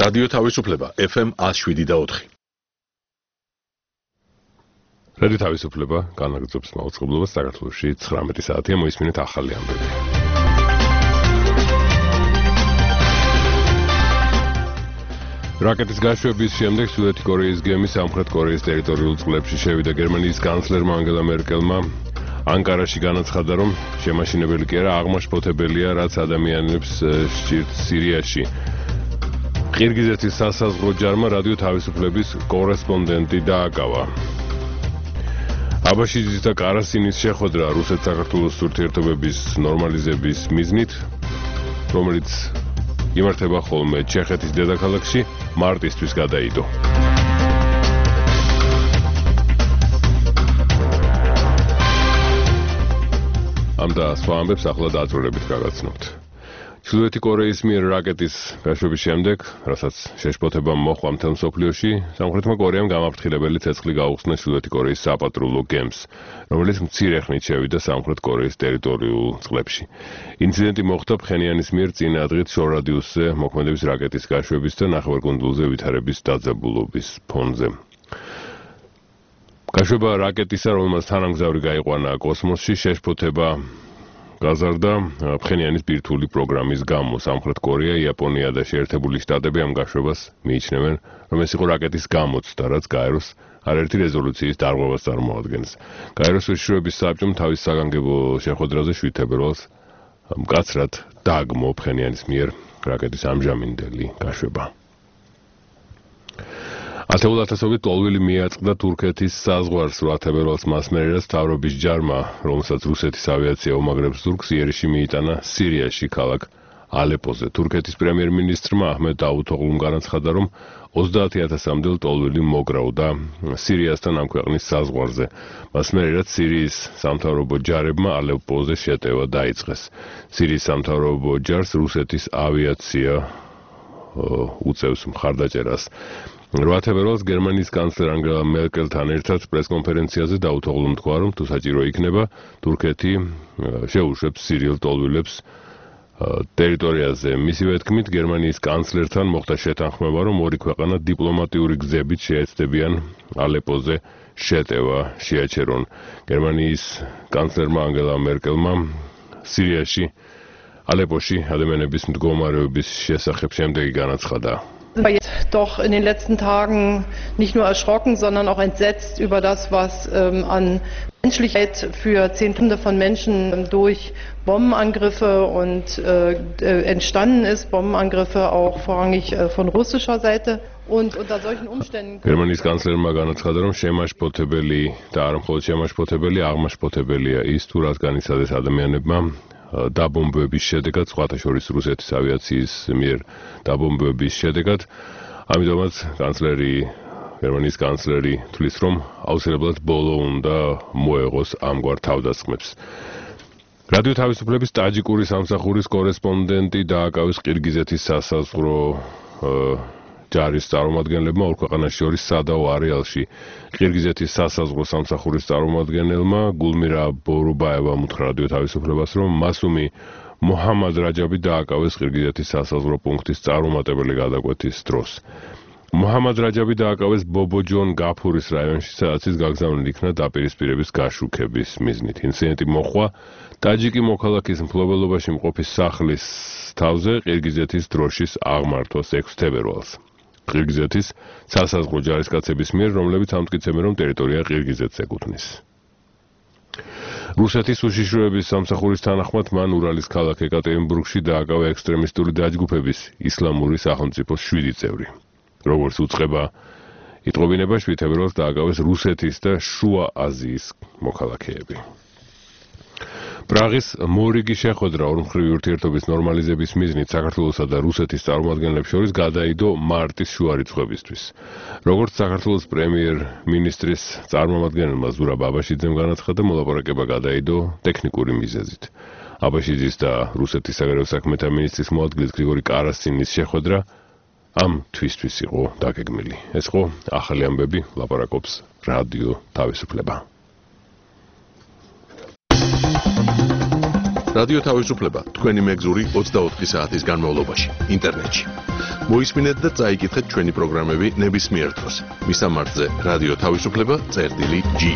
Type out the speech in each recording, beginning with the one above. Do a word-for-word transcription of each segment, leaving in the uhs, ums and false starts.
რადიო თავისუფლება ეფ ემ one oh seven და four. რადიო თავისუფლება განაგრძობს მაუწყებლობას საქართველოში ცხრამეტი საათია მოისმინეთ ახალი ამბები. რაკეტის გაშვების შემდეგ ჩრდილოეთი კორეის გემი სამხრეთ კორეის ტერიტორიულ წყლებში შევიდა. გერმანიის კანცლერმა ანგელა მერკელმა ანკარაში განაცხადა, რომ შემაშინებელი კი არა, აღმაშფოთებელია, რაც ადამიანებს სჭირთ სირიაში. ყირგიზეთის სასაზღვრო ჯარმა რადიო თავისუფლების კორესპონდენტი დააკავა. აბაშიძის და კარასინის შეხვედრა რუსეთ-საქართველოს ურთიერთობების ნორმალიზების მიზნით, რომელიც იმართება ხოლმე ჩეხეთის დედაქალაქში, მარტისთვის გადაიდო. ამ და სხვა ამბებს ახლა დაწვრილებით გაგაცნობთ. ჩრდილოეთი კორეის მიერ რაკეტის გაშვების შემდეგ, რასაც შეშფოთებამ მოჰყვა მთელ მსოფლიოში, სამხრეთმა კორეამ გამაფრთხილებელი ცეცხლი გაუხსნა ჩრდილოეთი კორეის საპატრულო გემს, რომელიც მცირე ხნით შევიდა სამხრეთ კორეის ტერიტორიულ წყლებში. ინციდენტი მოხდა ფხენიანის მიერ წინა დღით შორ რადიუსზე მოქმედების რაკეტის გაშვების და ნახევარკუნძულზე ვითარების დაძაბულობის ფონზე. გაშვება რაკეტისა, რომელმაც თანამგზავრი გაიყვანა კოსმოსში, შეშფოთება გაზარდა ფხენიანის ბირთვული პროგრამის გამო. სამხრეთ კორეა, იაპონია და შეერთებული შტატები ამ გაშვებას მიიჩნევენ, რომ ეს იყო რაკეტის გამოცდა, რაც გაეროს არაერთი რეზოლუციის დარღვევას წარმოადგენს. გაეროს უშიშროების საბჭომ თავის საგანგებო შეხვედრაზე შვიდ თებერვალს მკაცრად დაგმო ფხენიანის მიერ რაკეტის ამჟამინდელი გაშვება. ათეულ ათასობით ლოლვილი მიაწყდა თურქეთის საზღვარს რვა თებერვალს მასმერერად მთავრობის ჯარმა, რომელსაც რუსეთის ავიაცია უმაგრებს ზურგს, იერიში მიიტანა სირიაში ქალაქ ალეპოზე. თურქეთის პრემიერ-მინისტრმა აჰმედ დავუთოღლუმ განაცხადა, რომ ოცდაათი ათასამდე ლოლვილი მოგროვდა სირიასთან ამ ქვეყნის საზღვარზე. მასმერერად სირიის სამთავრობო ჯარებმა ალეპოზე შეტევა დაიწყეს. სირიის სამთავრობო ჯარს რუსეთის ავიაცია უწევს მხარდაჭერას. რვა თებერვალს გერმანიის კანცლერ ანგელა მერკელთან ერთად პრესკონფერენციაზე დავუთოღლუმ თქვა, რომ თუ საჭირო იქნება, თურქეთი შეუშვებს სირიელ ლოლვილებს ტერიტორიაზე. მისივე თქმით, გერმანიის კანცლერთან მოხდა შეთანხმება, რომ ორი ქვეყანა დიპლომატიური გზებით შეეცდებიან ალეპოზე შეტევა შეაჩერონ. გერმანიის კანცლერმა ანგელა მერკელმა სირიაში ალეპოში ადამიანების მდგომარეობის შესახებ შემდეგი განაცხადა. Sind wir jetzt doch in den letzten Tagen nicht nur erschrocken, sondern auch entsetzt über das, was ähm, an Menschlichkeit für Zehntausende von Menschen durch Bombenangriffe und äh, entstanden ist, Bombenangriffe auch vorrangig äh, von russischer Seite. Und unter solchen Umständen... გერმანიის კანცლერმა განაცხადა, რომ შემაშფოთებელი და არა მხოლოდ შემაშფოთებელი, აღმაშფოთებელია ის, თუ რაც განიცადეს ადამიანებმა დაბომბვების შედეგად, სხვათა შორის რუსეთის ავიაციის მიერ დაბომბვების შედეგად. ამიტომაც კანცლერი, გერმანიის კანცლერი თვლის, რომ აუცილებლად ბოლო უნდა მოეღოს ამგვარ თავდასხმებს. რადიო თავისუფლების ტაჯიკური სამსახურის კორესპონდენტი დააკავეს ყირგიზეთის სასაზღვრო ჯარის წარმომადგენლებმა ორ ქვეყანას შორის სადაო არეალში. ყირგიზეთის სასაზღვრო სამსახურის წარმომადგენელმა გულმირა ბორუბაევამ უთხრა რადიო თავისუფლებას, რომ მასუმი მოჰამად რაჯაბი დააკავეს ყირგიზეთის სასაზღვრო პუნქტის წარუმატებელი გადაკვეთის დროს. მოჰამად რაჯაბი დააკავეს ბობოჯონ გაფურის რაიონში, სადაც ის გაგზავნილი იქნა დაპირისპირების გაშუქების მიზნით. ინციდენტი მოჰყვა ტაჯიკი მოქალაქის მფლობელობაში მყოფი სახლის თავზე ყირგიზეთის დროშის აღმართვას ექვსი თებერვალს. ყირგიზეთის სასაზღვრო ჯარისკაცების მიერ, რომლებიც ამტკიცებენ, რომ ტერიტორია ყირგიზეთს ეკუთვნის. რუსეთის უშიშროების სამსახურის თანახმად მან ურალის ქალაქ ეკატერინბურგში დააკავა ექსტრემისტული დაჯგუფების ისლამური სახელმწიფოს შვიდი წევრი. როგორც უწყება იტყობინება, შვიდ თებერვალს დააკავეს რუსეთის და შუა აზიის მოქალაქეები. პრაღის მორიგი შეხვედრა ორმხრივი ურთიერთობის ნორმალიზების მიზნით საქართველოსა და რუსეთის წარმომადგენლებს შორის გადაიდო მარტის შუარიცხვებისთვის. როგორც საქართველოს პრემიერ-მინისტრის წარმომადგენელმა ზურაბ აბაშიძემ განაცხადა, მოლაპარაკება გადაიდო ტექნიკური მიზეზით. აბაშიძის და რუსეთის საგარეო საქმეთა მინისტრის მოადგილის გრიგორი კარასინის შეხვედრა ამ თვისთვის იყო დაგეგმილი. ეს იყო ახალი ამბები, ლაპარაკობს რადიო თავისუფლება. რადიო თავისუფლება თქვენი მეგზური ოცდაოთხი საათის განმავლობაში ინტერნეტში. მოისმინეთ და წაიკითხეთ ჩვენი პროგრამები ნებისმიერ დროს. მისამართზე რადიო თავისუფლება წერტილი ჯი.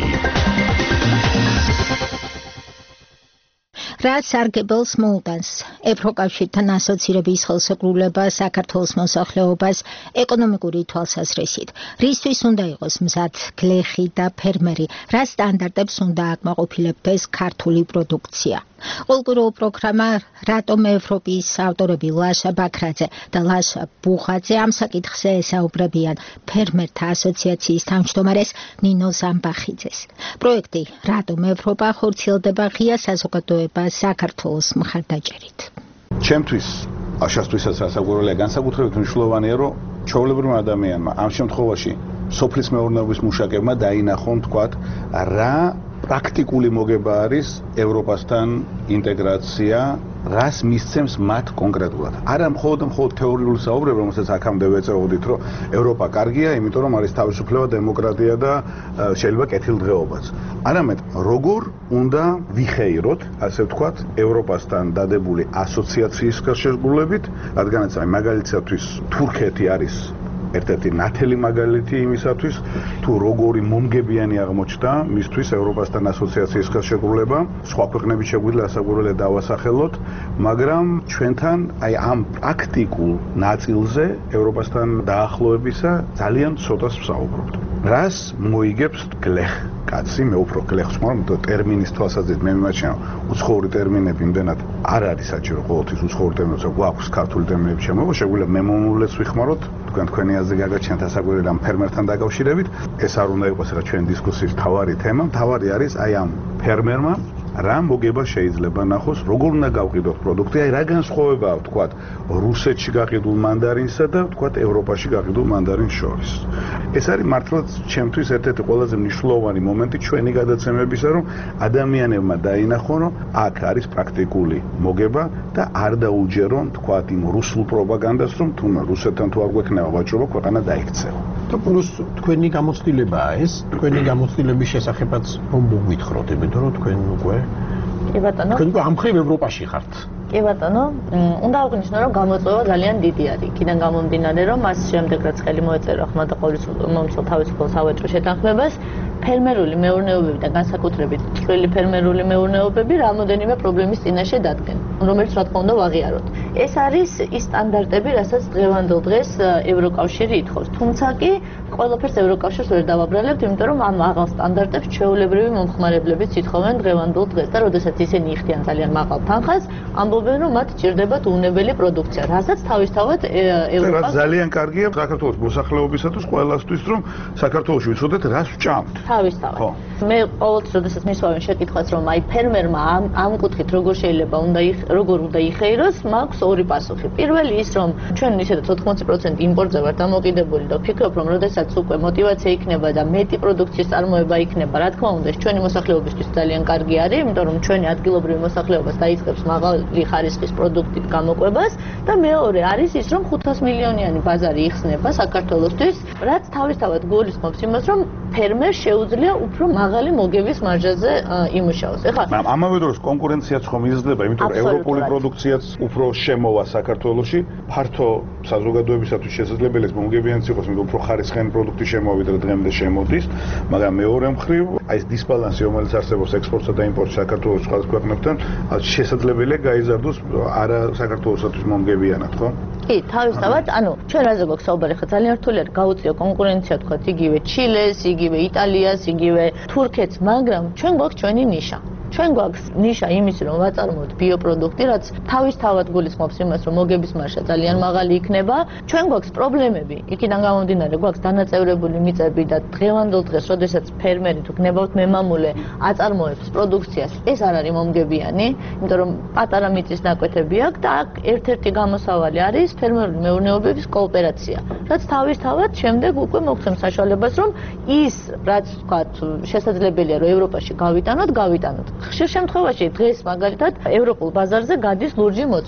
რაც სარგებელს მოუტანს ევროკავშირთან ასოცირების ხელშეკრულება საქართველოს მოსახლეობას ეკონომიკური თვალსაზრისით, რისთვის უნდა იყოს მზად გლეხი და ფერმერი, რა სტანდარტებს უნდა აკმაყოფილებდეს ქართული პროდუქცია. Ოლგურო პროგრამა რატომ ევროპის ავტორები ლაშა ბაქრაძე და ლაშა ბუხაძე ამ საკითხზე ესაუბრებიან ფერმერთა ასოციაციის თავმჯდომარეს ნინო ზამბახიძეს. პროექტი რატომ ევროპა ხორციელდება ღია საზოგადოება საქართველოს მხარდაჭერით. ჩემთვის აშასთვისაც რასაკვირველია განსაკუთრებით მნიშვნელოვანია, რომ ჩვეულებრივმა ადამიანმა ამ შემთხვევაში სოფლის მეურნეობის მუშაკებმა დაინახონ თქვათ რა პრაქტიკული მოგება არის ევროპასთან ინტეგრაცია, რას მისცემს მათ კონკრეტულად. არა მხოლოდ მხოლოდ თეორიული საუბრები, რომელსაც აქამდე ვეწეოდით, რომ ევროპა კარგია, იმიტომ რომ არის თავისუფლება, დემოკრატია და შეიძლება კეთილდღეობაც. არამედ როგორ უნდა ვიხეიროთ, ასე ვთქვათ, ევროპასთან დადებული ასოციაციის შესრულებით, რადგანაც აი მაგალითისთვის თურქეთი არის ერთ-ერთი ნათელი მაგალითი იმისათვის, თუ როგორი მომგებიანი აღმოჩნდა მისთვის ევროპასთან ასოციაციის ხელშეკრულება, სხვა ქვეყნებით შეგვიძლია ასაკურველია დავასახელოთ, მაგრამ ჩვენთან აი ამ პრაქტიკულ ნაწილზე ევროპასთან დაახლოებისა ძალიან ცოტას ვსაუბრობთ. რას მოიგებს გლეხ კაცი, მე უფრო გლეხს ვხმარ, იმიტომ ტერმინის თვალსაზრისით მე მიმაჩნია უცხოური ტერმინები იმდენად არ არის საჭირო ყოველთვის უცხოური ტერმინები, გვაქვს ქართული ტერმინები შემოიღო, შეგვიძლია მემამულეს ვიხმაროთ, თქვენ თქვენი აზრი გაგაჩნიათ ასაკურველი ამ ფერმერთან დაკავშირებით. ეს არ უნდა იყოს რა ჩვენი დისკუსიის მთავარი თემა, მთავარი არის აი ამ ფერმერმა რა მოგება შეიძლება ნახოს, როგორ უნდა გავყიდოთ პროდუქტი, აი რა განსხვავებაა თქვათ რუსეთში გაყიდულ მანდარინსა და თქვათ ევროპაში გაყიდულ მანდარინს შორის. ეს არის მართლაც ჩემთვის ერთ-ერთი ყველაზე მნიშვნელოვანი მომენტი ჩვენი გადაცემებისა, რომ ადამიანებმა დაინახონ, რომ აქ არის პრაქტიკული მოგება და არ დაუჯერონ თქვათ იმ რუსულ პროპაგანდას, რომ თუნდაც რუსეთთან თუ არ გვექნება ვაჭრობა, ქვეყანა დაიქცევა. და პლუს თქვენი გამოცდილებაა ეს, თქვენი გამოცდილების შესახებაც რომ მოგვითხროთ, იმიტომ რომ თქვენ უკვე კი ბატონო. თქვენ უკვე ამ მხრივ ევროპაში ხართ. კი ბატონო, უნდა აღნიშნო, რომ გამოწვევა ძალიან დიდი არის. იქიდან გამომდინარე, რომ მას შემდეგ რაც ხელი მოეწერა ხმა და ყოველმომცველ თავისუფალ სავაჭრო შეთანხმებას, ფერმერული მეურნეობები და განსაკუთრებით წვრილი ფერმერული მეურნეობები რამოდენიმე პრობლემის წინაშე დადგენ, რომელიც რა თქმა უნდა ვაღიაროთ. ეს არის ის სტანდარტები, რასაც დღევანდელ დღეს ევროკავშირი ითხოვს. თუმცა კი ყველაფერს ევროკავშირს ვერ დავაბრალებთ, იმიტომ რომ ამ აღარ სტანდარტებს ჩვეულებრივი მომხმარებლებიც ითხოვენ დღევანდელ დღეს და როდესაც ისინი იხდიან ძალიან მაღალ თანხას, ამბობენ რომ მათ ჭირდებათ უნებელი პროდუქცია, რასაც თავისთავად ევროპა ძალიან კარგია საქართველოს მოსახლეობისათვის ყველასთვის, რომ საქართველოში ვიცოდეთ რას ვჭამთ. თავისთავად. მე ყოველთვის როდესაც მისვავენ შეკითხვას, რომ აი ფერმერმა ამ ამ კუთხით როგორ შეიძლება უნდა როგორ უნდა იხეიროს, მაქვს ორი პასუხი. პირველი ის, რომ ჩვენ ისედაც ოთხმოცი პროცენტი იმპორტზე ვართ დამოკიდებული და ვფიქრობ, რომ როდესაც უკვე мотивация იქნება და მეტი პროდუქციის წარმოება იქნება, რა თქმა უნდა, ჩვენი მოსახლეობისთვის ძალიან კარგი არის, იმიტომ რომ ჩვენი ადგილობრივი მოსახლეობას დაიწყებს მაღალი ხარისხის პროდუქტით გამოყვებას და მეორე არის ის, რომ ხუთას მილიონიანი ბაზარი იხსნება საქართველოსთვის, რაც თავისთავად გულისხმობს იმას, რომ ფერმერს შეუძლია უფრო მაღალი მოგების მარჟაზე იმუშაოს. ეხლა ამავე დროს კონკურენციაც ხომ იზრდება, იმიტომ რომ ევროპული პროდუქციაც უფრო შემოვა საქართველოში, ფართო საზოგადოებისათვის შესაძლებელია მომგებიანიც იყოს, იმიტომ უფრო ხარისხიანი პროდუქტი შემოვიდა და დღემდე შემოდის, მაგრამ მეორე მხრივ აი ეს დისბალანსი, რომელიც არსებობს ექსპორტსა და იმპორტში საქართველოს სხვა ქვეყნებთან, შესაძლებელია გაიზარდოს არა საქართველოსთვის მომგებიანად, ხო? კი, თავისთავად, ანუ ჩვენ რაზე გვაქვს საუბარი, ხა ძალიან რთული არის გაუწიო კონკურენცია, თქვა იგივე ჩილეს, იგივე იტალიას, იგივე თურქეთს, მაგრამ ჩვენ გვაქვს ჩვენი ნიშა. ჩვენ გვაქვს ნიშა იმის, რომ ვაწარმოოთ ბიოპროდუქტი, რაც თავისთავად გულისხმობს იმას, რომ მოგების მარჟა ძალიან მაღალი იქნება. ჩვენ გვაქვს პრობლემები, იქიდან გამომდინარე, გვაქვს დანაწევრებული მიწები და დღევანდელ დღეს, როდესაც ფერმერი თუ გნებავთ მემამულე აწარმოებს პროდუქციას, ეს არ არის მომგებიანი, იმიტომ რომ პატარა მიწის ნაკვეთები აქვს და აქ ერთ-ერთი გამოსავალი არის ფერმერული მეურნეობების კოოპერაცია, რაც თავისთავად შემდეგ უკვე მოგცემს საშუალებას, რომ ის, რაც ვთქვათ, შესაძლებელია, რომ ევროპაში გავიტანოთ, გავიტანოთ. ხშირ შემთხვევაში დღეს მაგალითად ევროპულ ბაზარზე გადის ლურჯი მოცვი.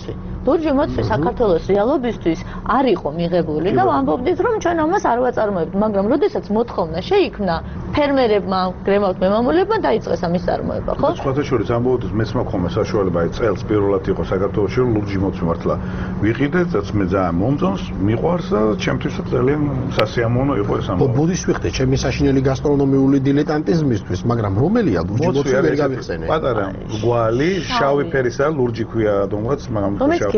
ლურჯი მოცვი საქართველოს რეალობისთვის არ იყო მიღებული და ვამბობდით რომ ჩვენ ამას არ ვაწარმოებთ, მაგრამ როდესაც მოთხოვნა შეიქმნა, ფერმერებმა, გრემავთ მემამულებმა დაიწყეს ამის წარმოება, ხო? სხვათა შორის ამბობთ, მეც მაქონდა საშუალება აი წელს პირველად იყო საქართველოში რომ ლურჯი მოცვი მართლა ვიყიდეთ, რაც მე ძალიან მომწონს, მიყვარს და ჩემთვისაც ძალიან სასიამოვნო იყო ეს ამბავი. ბუდის ვიხდე, ჩემი საშინელი გასტრონომიული დილეტანტიზმისთვის, მაგრამ რომელია ლურჯი მოცვი ვერ გავიხსენე. პატარა გვალი, შავი ფერისა ლურჯი ქვია დომღაც, მაგრამ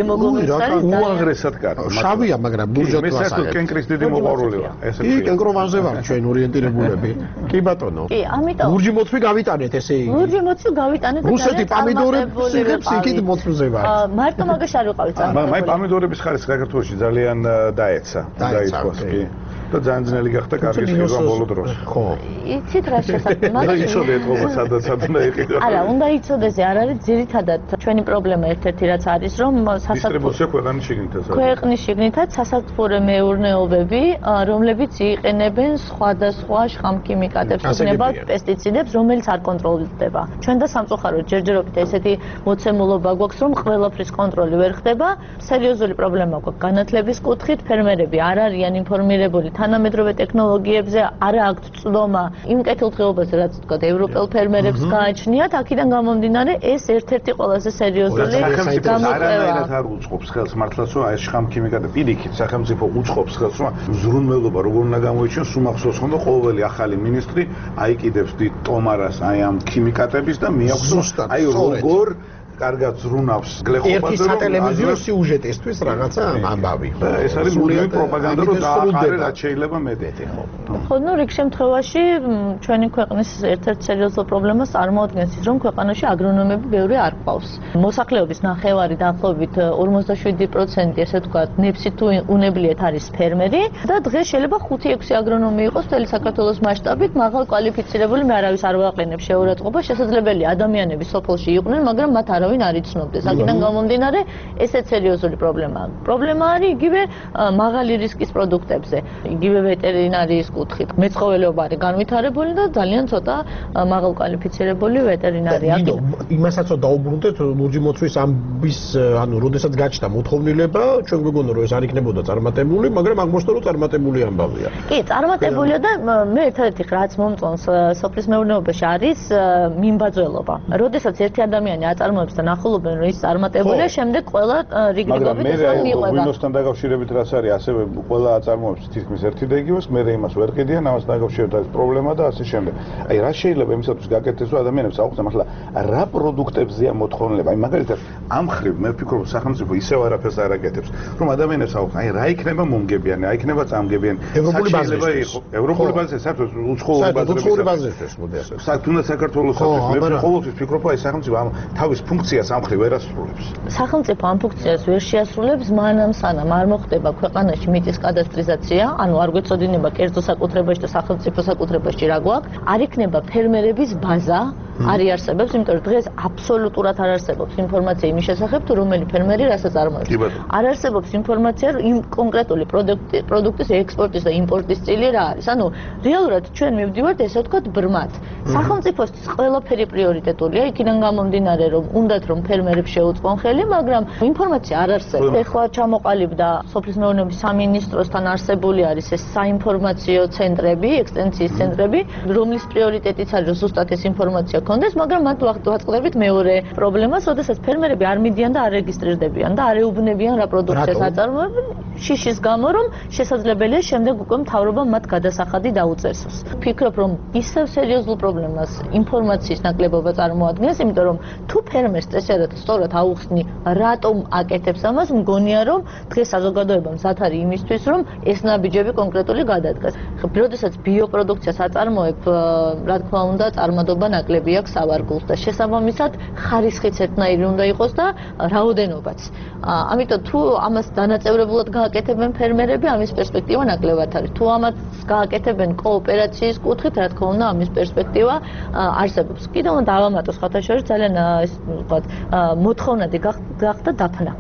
უაღრესად კარგი. შავია, მაგრამ ლურჯად მე საერთოდ კენკრის დიდი მოყვარული ვარ. ესე კი, კენკროვანზე ვარ ჩვენ ორიენტირებულები. კი ბატონო. კი, ამიტომ ლურჯი მოცვი გავიტანეთ ესე იგი. ლურჯი მოცვი გავიტანეთ და რუსეთი პომიდორებს იღებს იქით მოცვზე ვარ. მარტო მაგაში არ ვიყავით წარმოებული. მაი პომიდორების ხარისხი საქართველოში ძალიან დაეცა, დაიწყოს კი. და ძალიან ძნელი გახდა კარგი სქება ბოლო დროს. ხო. იცით რა შესაძლოა? მაგრამ იცოდეთ ხოლმე სადაც უნდა იყიდო. არა, უნდა იცოდეს, არ არის ძირითადად ჩვენი პრობლემა ერთ-ერთი რაც არის, რომ დისტრიბუცია ქვეყნის შიგნითაც არის. ქვეყნის შიგნითაც სასათბურე მეურნეობები, რომლებიც იყენებენ სხვადასხვა შხამქიმიკატებს, იქნება პესტიციდებს, რომელიც არ კონტროლდება. ჩვენ და სამწუხაროდ ჯერჯერობით ესეთი მოცემულობა გვაქვს, რომ ყველაფრის კონტროლი ვერ ხდება. სერიოზული პრობლემა გვაქვს განათლების კუთხით, ფერმერები არ არიან ინფორმირებული თანამედროვე ტექნოლოგიებზე, არ აქვთ წვდომა იმ კეთილდღეობაზე, რაც თქვა ევროპელ ფერმერებს გააჩნიათ, აქედან გამომდინარე ეს ერთ-ერთი ყველაზე სერიოზული გამოწვევა. არანაირად არ უწყობს ხელს მართლაც რომ ეს შხამქიმიკატები პირიქით სახელმწიფო უწყობს ხელს რომ ზრუნველობა როგორ უნდა გამოიჩინოს, უმახსოვს ხომ და ყოველი ახალი მინისტრი აიკიდებს დიდ ტომარას აი ამ ქიმიკატების და მიაქვს აი როგორ კარგად ზრუნავს გლეხობაზე ერთი სატელევიზიო სიუჟეტისთვის რაღაცა ამბავი. ეს არის მუდმივი პროპაგანდა რომ დააყარე რაც შეიძლება მეტი ხო. ხო, ნუ რიგ შემთხვევაში ჩვენი ქვეყნის ერთ-ერთ სერიოზულ პრობლემას წარმოადგენს ის, რომ ქვეყანაში აგრონომები ბევრი არ ყავს. მოსახლეობის ნახევარი დაახლოებით ორმოცდაშვიდი პროცენტი ესე ვთქვათ, ნებსით თუ უნებლიეთ არის ფერმერი და დღეს შეიძლება ხუთი ექვსი აგრონომი იყოს მთელი საქართველოს მასშტაბით, მაღალ კვალიფიცირებული, მე არავის არ ვაყენებ შეურაცხყოფა, შესაძლებელია ადამიანები სოფელში იყვნენ, მაგრამ მათ არ ვინ არ იცნობდეს. აქედან გამომდინარე, ესეც სერიოზული პრობლემაა. პრობლემა არის იგივე მაღალი რისკის პროდუქტებზე, იგივე ვეტერინარიის კუთხით. მეცხოველეობა არის განვითარებული და ძალიან ცოტა მაღალ კვალიფიცირებული ვეტერინარია. იმასაც დაუბრუნდეთ ლურჯი მოცვის ამბის, ანუ როდესაც გაჩნდა მოთხოვნილება, ჩვენ გვეგონა რომ ეს არ იქნებოდა წარმატებული, მაგრამ აღმოჩნდა რომ წარმატებული ამბავია. კი, წარმატებულია და მე ერთ-ერთი რაც მომწონს სოფლის მეურნეობაში არის მიმბაძველობა. როდესაც ერთი ადამიანი აწარმოებს და ნახულობენ რომ ის წარმატებულია, შემდეგ ყველა რიგრიგობით ეს მიყვება. მაგრამ მე ღვინოსთან დაკავშირებით რაც არის, ასევე ყველა აწარმოებს თითქმის ერთი და იგივეს, მე იმას ვერ ყიდიან, ამას დაკავშირებით არის პრობლემა და ასე შემდეგ. აი რა შეიძლება იმისათვის გაკეთდეს, რომ ადამიანებს აუხსნა მართლა რა პროდუქტებზეა მოთხოვნილება. აი მაგალითად, ამ ხრივ მე ვფიქრობ, სახელმწიფო ისევ არაფერს არ აკეთებს, რომ ადამიანებს აუხსნა, აი რა იქნება მომგებიანი, აი იქნება წამგებიანი. ევროპული ბაზისის. ევროპული ბაზისის, საერთოდ უცხოური ბაზისის მოდი ასე. თუნდაც საქართველოსთვის მე ყოველთვის ვფიქრობ, აი სახელმწიფო ამ თავის ფუნქციას ამ ხრივ ვერ ასრულებს. სახელმწიფო ამ ფუნქციას ვერ შეასრულებს, მანამ სანამ არ მოხდება ქვეყანაში მიწის კადასტრიზაცია, ანუ არ გვეწოდინება კერძო საკუთრებაში და სახელმწიფო საკუთრებაში რა გვაქვს, არ იქნება ფერმერების ბაზა, არ იარსებებს, იმიტომ რომ დღეს აბსოლუტურად არ არსებობს ინფორმაცია იმის შესახებ, თუ რომელი ფერმერი რასაც წარმოებს. არ არსებობს ინფორმაცია იმ კონკრეტული პროდუქტი, პროდუქტის ექსპორტის და იმპორტის წილი რა არის. ანუ რეალურად ჩვენ მივდივართ ესე ვთქვათ ბრმად. სახელმწიფოსთვის ყველაფერი პრიორიტეტულია, იქიდან გამომდინარე რომ უნდათ რომ ფერმერებს შეუწყონ ხელი, მაგრამ ინფორმაცია არ არსებობს. ეხლა ჩამოყალიბდა სოფლის მეურნეობის სამინისტროსთან არსებული არის ეს საინფორმაციო ცენტრები, ექსტენსიის ცენტრები, რომლის პრიორიტეტიც არის რომ ზუსტად ეს ინფორმაცია კონდეს, მაგრამ მათ ვაწყდებით მეორე პრობლემას, როდესაც ფერმერები არ მიდიან და არ რეგისტრირდებიან და არ ეუბნებიან რა პროდუქციას აწარმოებენ, შიშის გამო, რომ შესაძლებელია შემდეგ უკვე მთავრობამ მათ გადასახადი დაუწესოს. ვფიქრობ, რომ ისევ სერიოზულ პრობლემას ინფორმაციის ნაკლებობა წარმოადგენს, იმიტომ რომ თუ ფერმერს წესიერ სწორად აუხსნი, რატომ აკეთებს ამას, მგონია რომ დღეს საზოგადოება მზად არის იმისთვის, რომ ეს ნაბიჯები კონკრეტული გადადგას. როდესაც ბიოპროდუქციას აწარმოებ, რა თქმა უნდა, წარმადობა ნაკლები აქვს სავარგულს და შესაბამისად ხარისხიც ერთნაირი უნდა იყოს და რაოდენობაც. ამიტომ თუ ამას დანაწევრებულად გააკეთებენ ფერმერები, ამის პერსპექტივა ნაკლებად არის. თუ ამას გააკეთებენ კოოპერაციის კუთხით, რა თქმა უნდა, ამის პერსპექტივა არსებობს. კიდევ უნდა დავამატოს ხათაშორის ძალიან ეს ვთქვათ, მოთხოვნადი გახდა დაფნა.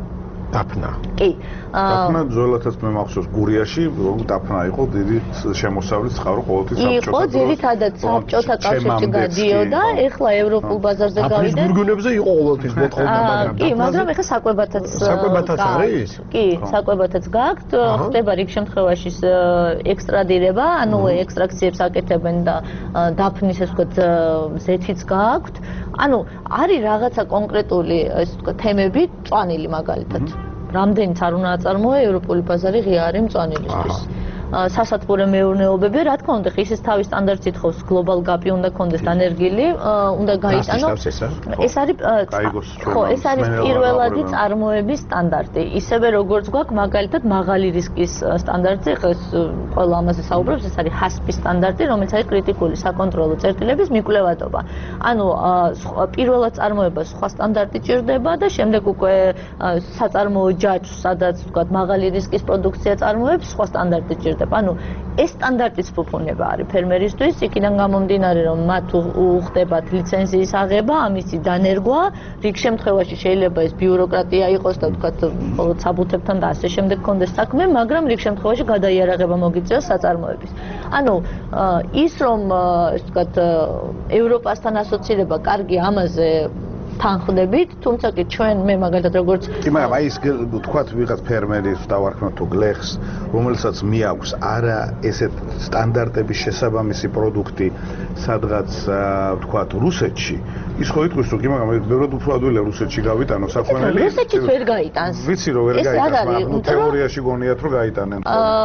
დაფნა. კი. დაფნა ძველადაც მე მახსოვს გურიაში დაფნა იყო დიდი შემოსავლის წყარო ყოველთვის საბჭოთა იყო ძირითადად საბჭოთა კავშირში გადიოდა, ეხლა ევროპულ ბაზარზე გავიდა. აფრის ბურგუნებზე იყო ყოველთვის მოთხოვნა, მაგრამ კი, მაგრამ ეხლა საკვებათაც საკვებათაც არის? კი, საკვებათაც გაქვთ, ხდება რიგ შემთხვევაში ექსტრადირება, ანუ ექსტრაქციებს აკეთებენ და დაფნის ეს ვთქვათ ზეთიც გაქვთ. ანუ არის რაღაცა კონკრეტული ეს ვთქვათ თემები, წვანილი მაგალითად. რამდენიც არ უნდა აწარმოე ევროპული ბაზარი ღია არის მწვანილისთვის. სასათბურე მეურნეობები, რა თქმა უნდა, ხის თავის სტანდარტს ითხოვს, გლობალ გაპი უნდა კონდეს დანერგილი, უნდა გაიტანო. ეს არის ხო, ეს არის პირველადი წარმოების სტანდარტი. ისევე როგორც გვაქვს მაგალითად მაღალი რისკის სტანდარტი, ხა ეს ყველა ამაზე საუბრობს, ეს არის ჰასპის სტანდარტი, რომელიც არის კრიტიკული საკონტროლო წერტილების მიკვლევადობა. ანუ პირველად წარმოება სხვა სტანდარტი ჭირდება და შემდეგ უკვე საწარმოო ჯაჭვს, სადაც ვთქვათ მაღალი რისკის პროდუქცია წარმოებს, სხვა სტანდარტი ჭირდება. ანუ ეს სტანდარტის ფუფუნება არის ფერმერისთვის, იქიდან გამომდინარე, რომ მათ უხდებათ ლიცენზიის აღება, ამისი დანერგვა, რიგ შემთხვევაში შეიძლება ეს ბიუროკრატია იყოს და ვთქვათ მხოლოდ საბუთებთან და ასე შემდეგ კონდეს საქმე, მაგრამ რიგ შემთხვევაში გადაიარაღება მოგიწევს საწარმოების. ანუ ის რომ ეს ვთქვათ ევროპასთან ასოცირება კარგი ამაზე თანხდებით, თუმცა კი ჩვენ მე მაგალითად როგორც კი, მაგრამ აი ის ვთქვათ ვიღაც ფერმერის დავარქმევ თუ გლეხს, რომელსაც მიაქვს არა ესეთ სტანდარტების შესაბამისი პროდუქტი, სადღაც ვთქვათ რუსეთში, ის ხო იტყვის რომ კი, მაგრამ ბევრად უფრო ადვილია რუსეთში გავიტანო საქმეები. რუსეთშიც ვერ გაიტანს. ვიცი რომ ვერ გაიტანს, მაგრამ თეორიაში გონიათ რომ გაიტანენ.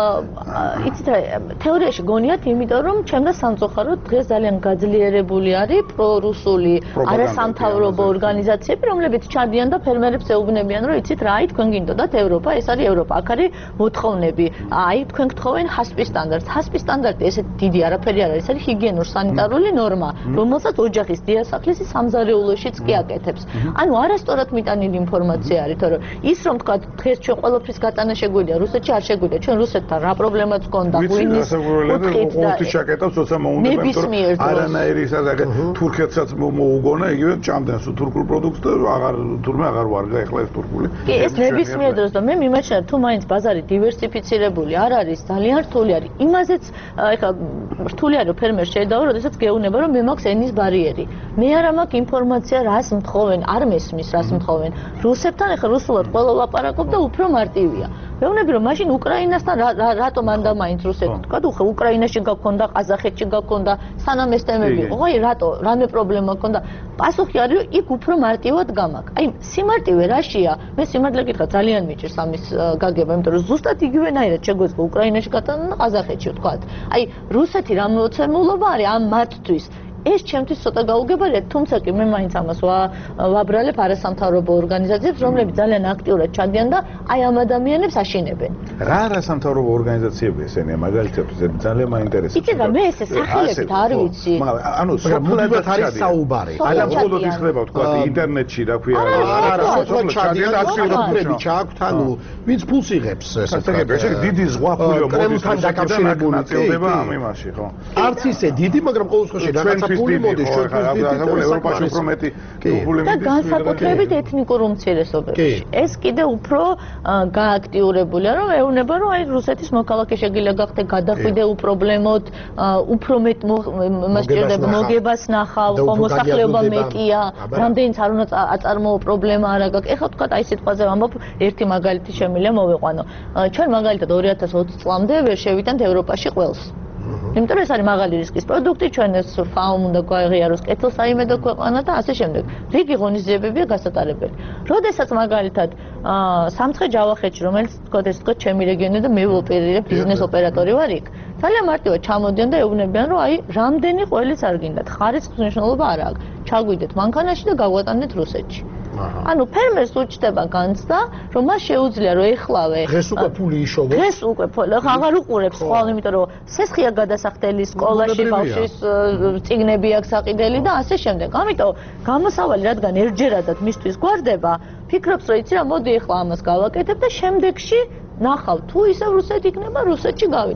აა იცით რა, თეორიაში გონიათ, იმიტომ რომ ჩემდა სამწუხაროდ დღეს ძალიან გაძლიერებული არის პრორუსული არასამთავრობო ორგანიზაციები, რომლებიც ჩადიან და ფერმერებს ეუბნებიან, რომ იცით რა, აი თქვენ გინდოდათ ევროპა, ეს არის ევროპა, აქ არის მოთხოვნები. აი თქვენ გთხოვენ ჰასპის სტანდარტს. ჰასპის სტანდარტი ესეთ დიდი არაფერი არ არის, ეს არის ჰიგიენურ-სანიტარული ნორმა, რომელსაც ოჯახის დიასახლისი სამზარეულოშიც კი აკეთებს. ანუ არასწორად მიტანილი ინფორმაცია არის, თორე ის რომ თქვა დღეს ჩვენ ყველაფრის გატანა შეგვიძლია, რუსეთში არ შეგვიძლია, ჩვენ რუსეთთან რა პრობლემაც გონდა, ღვინის კუთხით და შეკეთავს, თორსა მოუნდება, რომ არანაირი სადაგე თურქეთსაც მოუგონა, იგივე ჭამდენს თურქულ პროდუქტს და აღარ თურმე აღარ ვარგა ეხლა ეს თურქული. კი, ეს ნებისმიერ დროს და მე მიმაჩნია თუ მაინც ბაზარი დივერსიფიცირებული არ არის, ძალიან რთული არის. იმაზეც ეხლა რთული არის ფერმერს შეედაო, როდესაც გეუბნება რომ მე მაქვს ენის ბარიერი. მე არა მაქვს ინფორმაცია რას მთხოვენ, არ მესმის რას მთხოვენ. რუსებთან ეხლა რუსულად ყველა ლაპარაკობ და უფრო მარტივია. მეუბნები რომ მაშინ უკრაინასთან რატომ ანდა მაინც რუსეთი თქვა და ხო უკრაინაში გაქონდა, ყაზახეთში გაქონდა, სანამ ეს თემები იყო, აი რატო, რამე პრობლემა ქონდა. პასუხი არის რომ იქ უფრო მარტივად გამაქვს. აი სიმარტივე რაშია? მე სიმართლე გითხრა ძალიან მიჭირს ამის გაგება, იმიტომ რომ ზუსტად იგივენაირად შეგვეძლო უკრაინაში გატანა და ყაზახეთში ვთქვათ. აი რუსეთი რა მოცემულობა არის ამ მათთვის? ეს ჩემთვის ცოტა გაუგებარია, თუმცა კი მე მაინც ამას ვაბრალებ არასამთავრობო ორგანიზაციებს, რომლებიც ძალიან აქტიურად ჩადიან და აი ამ ადამიანებს აშინებენ. რა არასამთავრობო ორგანიზაციები ესენია მაგალითად, ძალიან მაინტერესებს. იცით რა, მე ესე სახელებით არ ვიცი. მაგრამ ანუ სოფლად არის საუბარი. არა მხოლოდ იხდება თქვა ინტერნეტში, რა ქვია, არა, სოფლად ჩადიან აქტიურობები ჩაქვთ, ანუ ვინც ფულს იღებს ესე. ესე დიდი ზღვა ფულიო მოდის კრემლთან დაკავშირებული ნაწილდება ამ იმაში, ხო? არც ისე დიდი, მაგრამ ყოველ შემთხვევაში რაღაცა ფული მოდის ჩვენთვის დიდი ევროპაში უფრო მეტი ფული და განსაკუთრებით ეთნიკურ უმცირესობებში. ეს კიდე უფრო გააქტიურებულია, რომ ეუბნება, რომ აი რუსეთის მოქალაქე შეგიძლია გახდე, გადახვიდე უპრობლემოდ, უფრო მეტ მასჭირდება მოგებას ნახავ, მოსახლეობა მეტია, რამდენიც არ უნდა აწარმოო პრობლემა არ აქვს. ეხლა თქვა აი სიტყვაზე ვამბობ, ერთი მაგალითი შემიძლია მოვიყვანო. ჩვენ მაგალითად ორი ათას ოცი წლამდე ვერ შევიტანთ ევროპაში ყველს. იმიტომ რომ ეს არის მაღალი რისკის პროდუქტი, ჩვენ ეს ფაუმ უნდა გვაღიაროს კეთილსაიმედო ქვეყანა და ასე შემდეგ. რიგი ღონისძიებებია გასატარებელი. როდესაც მაგალითად სამცხე ჯავახეთში, რომელიც თქო ეს თქო ჩემი რეგიონი და მე ვოპერირებ ბიზნეს ოპერატორი ვარ იქ. ძალიან მარტივად ჩამოდიან და ეუბნებიან, რომ აი რამდენი ყველიც არ გინდათ, ხარისხის მნიშვნელობა არ აქვს. ჩაგვიდეთ მანქანაში და გაგვატანეთ რუსეთში. ანუ ფერმერს უჩნდება განცდა, რომ მას შეუძლია რომ ეხლავე დღეს უკვე ფული იშოვოს. დღეს უკვე ფული აღარ უყურებს ხოლმე, იმიტომ რომ სესხია გადასახდელი სკოლაში, ბავშვის წიგნები აქვს საყიდელი და ასე შემდეგ. ამიტომ გამოსავალი რადგან ერთჯერადად მისთვის გვარდება, ფიქრობს რომ იცი რა, მოდი ეხლა ამას გავაკეთებ და შემდეგში ნახავ თუ ისევ რუსეთი იქნება, რუსეთში გავიდან.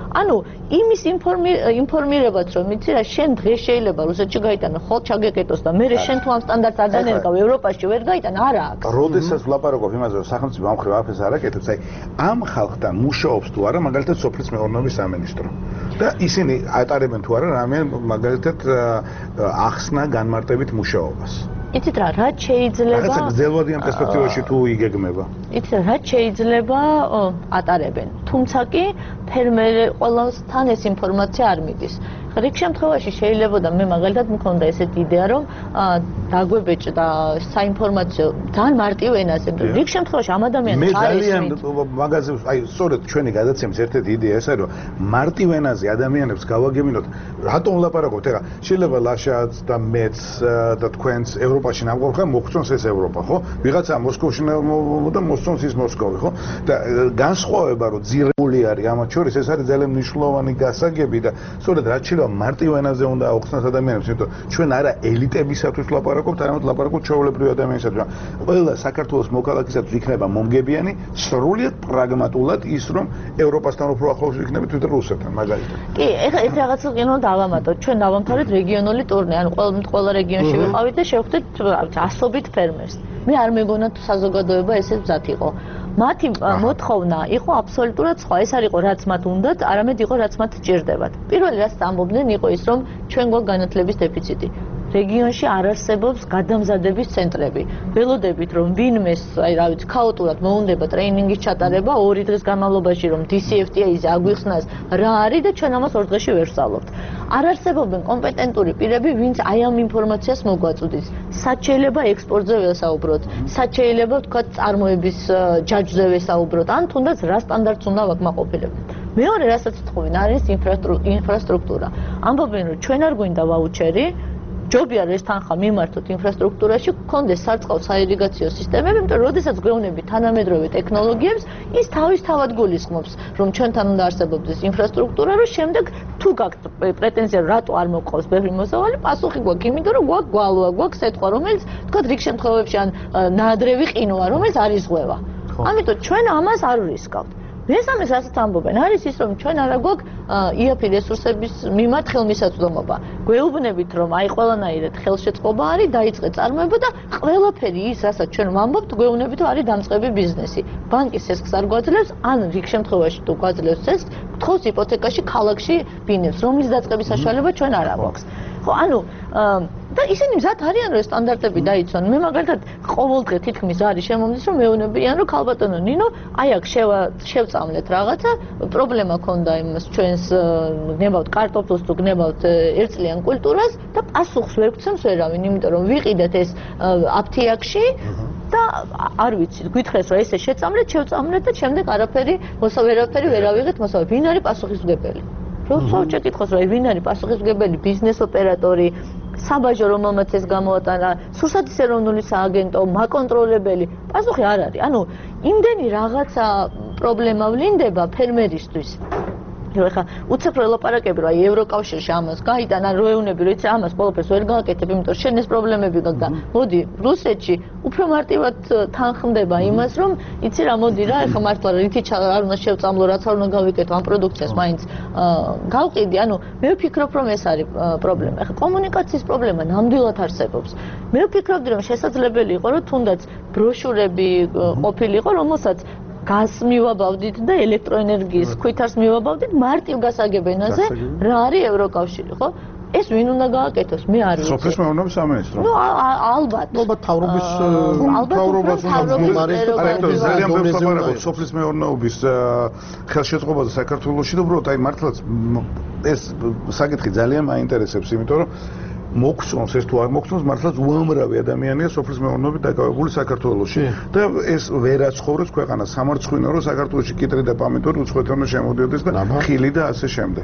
ანუ იმის ინფორმირებაც რომ იცი რა შენ დღეს შეიძლება რუსეთში გაიტანო ხო ჩაგეკეტოს და მე შენ თუ ამ სტანდარტს არ დანერგავ ევროპაში ვერ გაიტან არა აქვს. როდესაც ვლაპარაკობ იმაზე რომ სახელმწიფო ამ ხრივ არაფერს არ აკეთებს, აი ამ ხალხთან მუშაობს თუ არა მაგალითად სოფლის მეურნეობის სამინისტრო. და ისინი ატარებენ თუ არა რამე მაგალითად ახსნა განმარტებით მუშაობას. იცით რა, რაც შეიძლება რაღაცა გრძელვადიან პერსპექტივაში თუ იგეგმება. იცით რა, რაც შეიძლება ატარებენ. თუმცა კი ფერმერი ყველასთან ეს ინფორმაცია არ მიდის. რიგ შემთხვევაში შეიძლება და მე მაგალითად მქონდა ესეთი იდეა რომ დაგვებეჭდა საინფორმაციო ძალიან მარტივ ენაზე. რიგ შემთხვევაში ამ ადამიანს მე ძალიან მაგაზე აი სწორედ ჩვენი გადაცემის ერთ-ერთი იდეა ესაა რომ მარტივ ენაზე ადამიანებს გავაგებინოთ რატომ ვლაპარაკობთ ეხლა შეიძლება ლაშაც და მეც და თქვენს ევროპაში ნამყოფ ხარ მოგწონს ეს ევროპა ხო ვიღაცა მოსკოვში და მოსწონს ის მოსკოვი ხო და განსხვავება რომ ძირეული არის ამათ შორის ეს არის ძალიან მნიშვნელოვანი გასაგები და სწორედ რაც შეიძლება მარტივ ენაზე უნდა აუხსნათ ადამიანებს, იმიტომ ჩვენ არა ელიტებისათვის ვლაპარაკობთ, არამედ ვლაპარაკობთ ჩვეულებრივ ადამიანებისათვის. ყველა საქართველოს მოქალაქისათვის იქნება მომგებიანი, სრულიად პრაგმატულად ის, რომ ევროპასთან უფრო ახლოს იქნებით ვიდრე რუსეთთან, მაგალითად. კი, ეხლა ეს რაღაცა კიდევ დავამატოთ. ჩვენ დავამთავრეთ რეგიონული ტურნე, ანუ ყველა ყველა რეგიონში ვიყავით და შევხვდით ასობით ფერმერს. მე არ მეგონა თუ საზოგადოება ესე მზად იყო. მათი მოთხოვნა იყო აბსოლუტურად სხვა. ეს არ იყო რაც მათ უნდათ, არამედ იყო რაც მათ ჭირდებათ. პირველი რაც ამბობდნენ იყო ის, რომ ჩვენ გვაქვს განათლების დეფიციტი. რეგიონში არ არსებობს გადამზადების ცენტრები. ველოდებით რომ ვინმეს, აი რა ვიცი, ქაოტურად მოუნდება ტრეინინგის ჩატარება ორი დღის განმავლობაში, რომ დი სი ეფ ტი აი-ზე აგვიხსნას რა არის და ჩვენ ამას ორ დღეში ვერ ვსწავლობთ. არ არსებობენ კომპეტენტური პირები, ვინც აი ამ ინფორმაციას მოგვაწვდის. სად შეიძლება ექსპორტზე ვესაუბროთ, სად შეიძლება ვთქვათ წარმოების ჯაჭვზე ვესაუბროთ, ან თუნდაც რა სტანდარტს უნდა ვაკმაყოფილებთ. მეორე რასაც თხოვენ არის ინფრასტრუქტურა. ამბობენ რომ ჩვენ არ გვინდა ვაუჩერი ჯობია რომ ეს თანხა მიმართოთ ინფრასტრუქტურაში, გქონდეს სარწყავ საირიგაციო სისტემები, იმიტომ რომ როდესაც გვეუბნებით თანამედროვე ტექნოლოგიებს, ის თავისთავად გულისხმობს, რომ ჩვენთან უნდა არსებობდეს ინფრასტრუქტურა, რომ შემდეგ თუ გაქვთ პრეტენზია, რატო არ მოყავს ბევრი მოსავალი, პასუხი გვაქვს, იმიტომ რომ გვაქვს გვალვა, გვაქვს სეტყვა, რომელიც თქვა რიგ შემთხვევებში ან ნაადრევი ყინოა, რომელიც არ იზღვევა. ამიტომ ჩვენ ამას არ ვისკავთ. მესამეს რასაც ამბობენ არის ის რომ ჩვენ არა გვაქვს ი აფ რესურსების მიმართ ხელმისაწვდომობა. გვეუბნებით რომ აი ყველანაირად ხელშეწყობა არის, დაიწყე წარმოება და ყველაფერი ის რასაც ჩვენ ვამბობთ, გვეუბნებით რომ არის დამწყები ბიზნესი. ბანკის ცესხს არ გვაძლევს, ან რიგ შემთხვევაში თუ გვაძლევს ცესხს, გთხოვს იპოთეკაში ქალაქში ბინებს, რომლის დაწყების საშუალება ჩვენ არ აქვს. ხო, ანუ და ისინი მზად არიან რომ სტანდარტები დაიცვან. მე მაგალითად ყოველდღე თითქმის არის შემომდის რომ მეუბნებიან რომ ქალბატონო ნინო, აი აქ შევწამლეთ რაღაცა, პრობლემა ქონდა იმას ჩვენს გნებავთ კარტოფილს თუ გნებავთ ერთწლიან კულტურას და პასუხს ვერ გცემს ვერავინ, იმიტომ რომ ვიყიდეთ ეს აფთიაქში და არ ვიცი, გითხრეს რომ ესე შეწამლეთ, შევწამლეთ და შემდეგ არაფერი, მოსავერაფერი ვერ ავიღეთ მოსავე. ვინ არის პასუხისმგებელი? როცა უჭეკითხოს რომ ვინ არის პასუხისმგებელი, ბიზნეს ოპერატორი, საბაჟო რომელმაც ეს გამოატანა, სურსათის ეროვნული სააგენტო, მაკონტროლებელი, პასუხი არ არის. ანუ იმდენი რაღაცა პრობლემა ვლინდება ფერმერისთვის. ეხლა უცებ რო ელაპარაკები რომ აი ევროკავშირში ამას გაიტანა როეუნები რომ იცი ამას ყველაფერს ვერ გააკეთებ, იმიტომ რომ შენ ეს პრობლემები გაქვს და მოდი რუსეთში უფრო მარტივად თანხმდება იმას რომ იცი რა მოდი რა ეხლა მართლა რითი არ უნდა შევწამლო, რაც არ უნდა გავიკეთო ამ პროდუქციას მაინც გავყიდი. ანუ მე ვფიქრობ რომ ეს არის პრობლემა. ეხლა კომუნიკაციის პრობლემა ნამდვილად არსებობს. მე ვფიქრობდი რომ შესაძლებელი იყო რომ თუნდაც ბროშურები ყოფილიყო, რომელსაც გაზს მივაბავდით და ელექტროენერგიის ქვითარს მივაბავდით მარტივ გასაგებენაზე რა არის ევროკავშირი, ხო? ეს ვინ უნდა გააკეთოს? მე არ ვიცი. სოფლის მეურნეობის სამინისტრო. ნუ ალბათ. ალბათ თავრობის თავრობას უნდა ძალიან ბევრი ხმარება სოფლის მეურნეობის ხელშეწყობაზე საქართველოში და უბრალოდ აი მართლაც ეს საკითხი ძალიან მაინტერესებს, იმიტომ რომ მოგწონს ეს თუ არ მოგწონს, მართლაც უამრავი ადამიანია სოფლის მეურნეობით დაკავებული საქართველოში და ეს ვერ აცხოვრებს ქვეყანას. სამარცხვინო რომ საქართველოში კიტრი და პომიდორი უცხოეთიდან შემოდიოდეს და ხილი და ასე შემდეგ.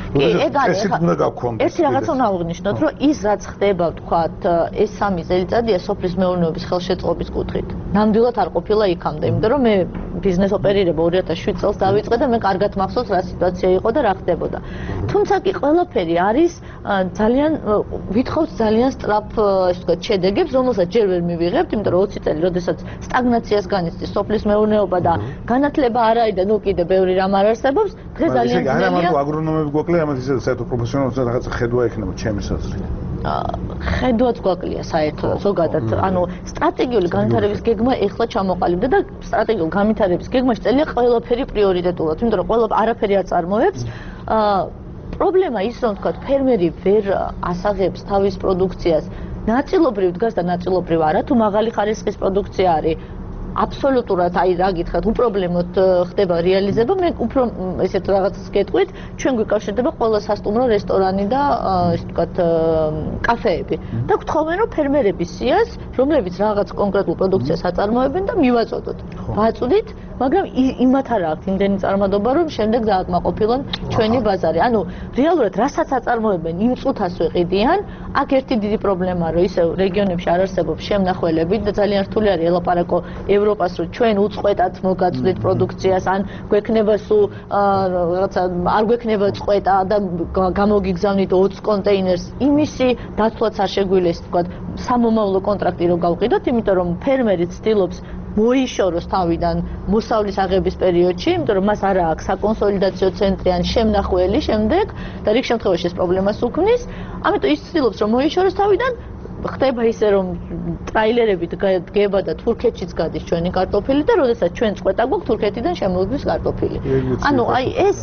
ესეც უნდა გავქონდეს. ეს რაღაც უნდა აღნიშნოთ, რომ ის რაც ხდება, ვთქვათ, ეს სამი წელიწადია სოფლის მეურნეობის ხელშეწყობის კუთხით. ნამდვილად არ ყოფილა იქამდე, იმიტომ რომ მე ბიზნეს ოპერირება ორი ათას შვიდ წელს დავიწყე და მე კარგად მახსოვს რა სიტუაცია იყო და რა ხდებოდა. თუმცა კი ყველაფერი არის ძალიან ვითხოვს ძალიან სწრაფ ესე ვთქვათ შედეგებს, რომელსაც ჯერ ვერ მივიღებთ, იმიტომ რომ ოცი წელი, როდესაც სტაგნაციას განიცდის სოფლის მეურნეობა და განათლება არ არის და ნუ კიდე ბევრი რამ არ არსებობს, დღეს ძალიან ძნელია. არა მარტო აგრონომები გვაკლია, ამათ ისე საერთო პროფესიონალებს რაღაცა ხედვა ექნება ჩემი საზრით. ხედვაც გვაკლია საერთოდ ზოგადად, ანუ სტრატეგიული განვითარების გეგმა ეხლა ჩამოყალიბდა და სტრატეგიული განვითარების გეგმაში წელია ყველაფერი პრიორიტეტულად, იმიტომ რომ ყველა არაფერი არ წარმოებს. პრობლემა ის რომ თქვა ფერმერი ვერ ასაღებს თავის პროდუქციას, ნაწილობრივ დგას და ნაწილობრივ არა, თუ მაღალი ხარისხის პროდუქცია არის აბსოლუტურად აი რა გითხრათ, უპრობლემოდ ხდება რეალიზება, მე უფრო ესეთ რაღაცას გეტყვით, ჩვენ გვიკავშირდება ყველა სასტუმრო, რესტორანი და ესე ვთქვათ კაფეები. და გთხოვენ რომ ფერმერების სიას, რომლებიც რაღაც კონკრეტულ პროდუქციას აწარმოებენ და მივაწოდოთ. ვაწვდით, მაგრამ იმათ არ აქვს იმდენი წარმადობა, რომ შემდეგ დააკმაყოფილონ ჩვენი ბაზარი. ანუ რეალურად რასაც აწარმოებენ, იმ წუთას ვეყიდიან. აქ ერთი დიდი პრობლემაა, რომ ისევ რეგიონებში არ არსებობს შემნახველები და ძალიან რთული არის ელაპარაკო ევროპას, რომ ჩვენ უწყვეტად მოგაწვდით პროდუქციას, ან გვექნება სულ რაღაცა არ გვექნება წყვეტა და გამოგიგზავნით ოცი კონტეინერს. იმისი დაცვაც არ შეგვიძლია, ასე ვთქვათ, სამომავლო კონტრაქტი რო გავყიდოთ, იმიტომ რომ ფერმერი ცდილობს მოიშოროს თავიდან მოსავლის აღების პერიოდში, იმიტომ რომ მას არ აქვს საკონსოლიდაციო ცენტრი ან შემნახველი შემდეგ და რიგ შემთხვევაში ეს პრობლემას უქმნის. ამიტომ ის ცდილობს რომ მოიშოროს თავიდან, ხდება ისე რომ ტრაილერები დგება და თურქეთშიც გადის ჩვენი კარტოფილი და როდესაც ჩვენ წყვეტა გვაქვს თურქეთიდან შემოგვიდის კარტოფილი. ანუ აი ეს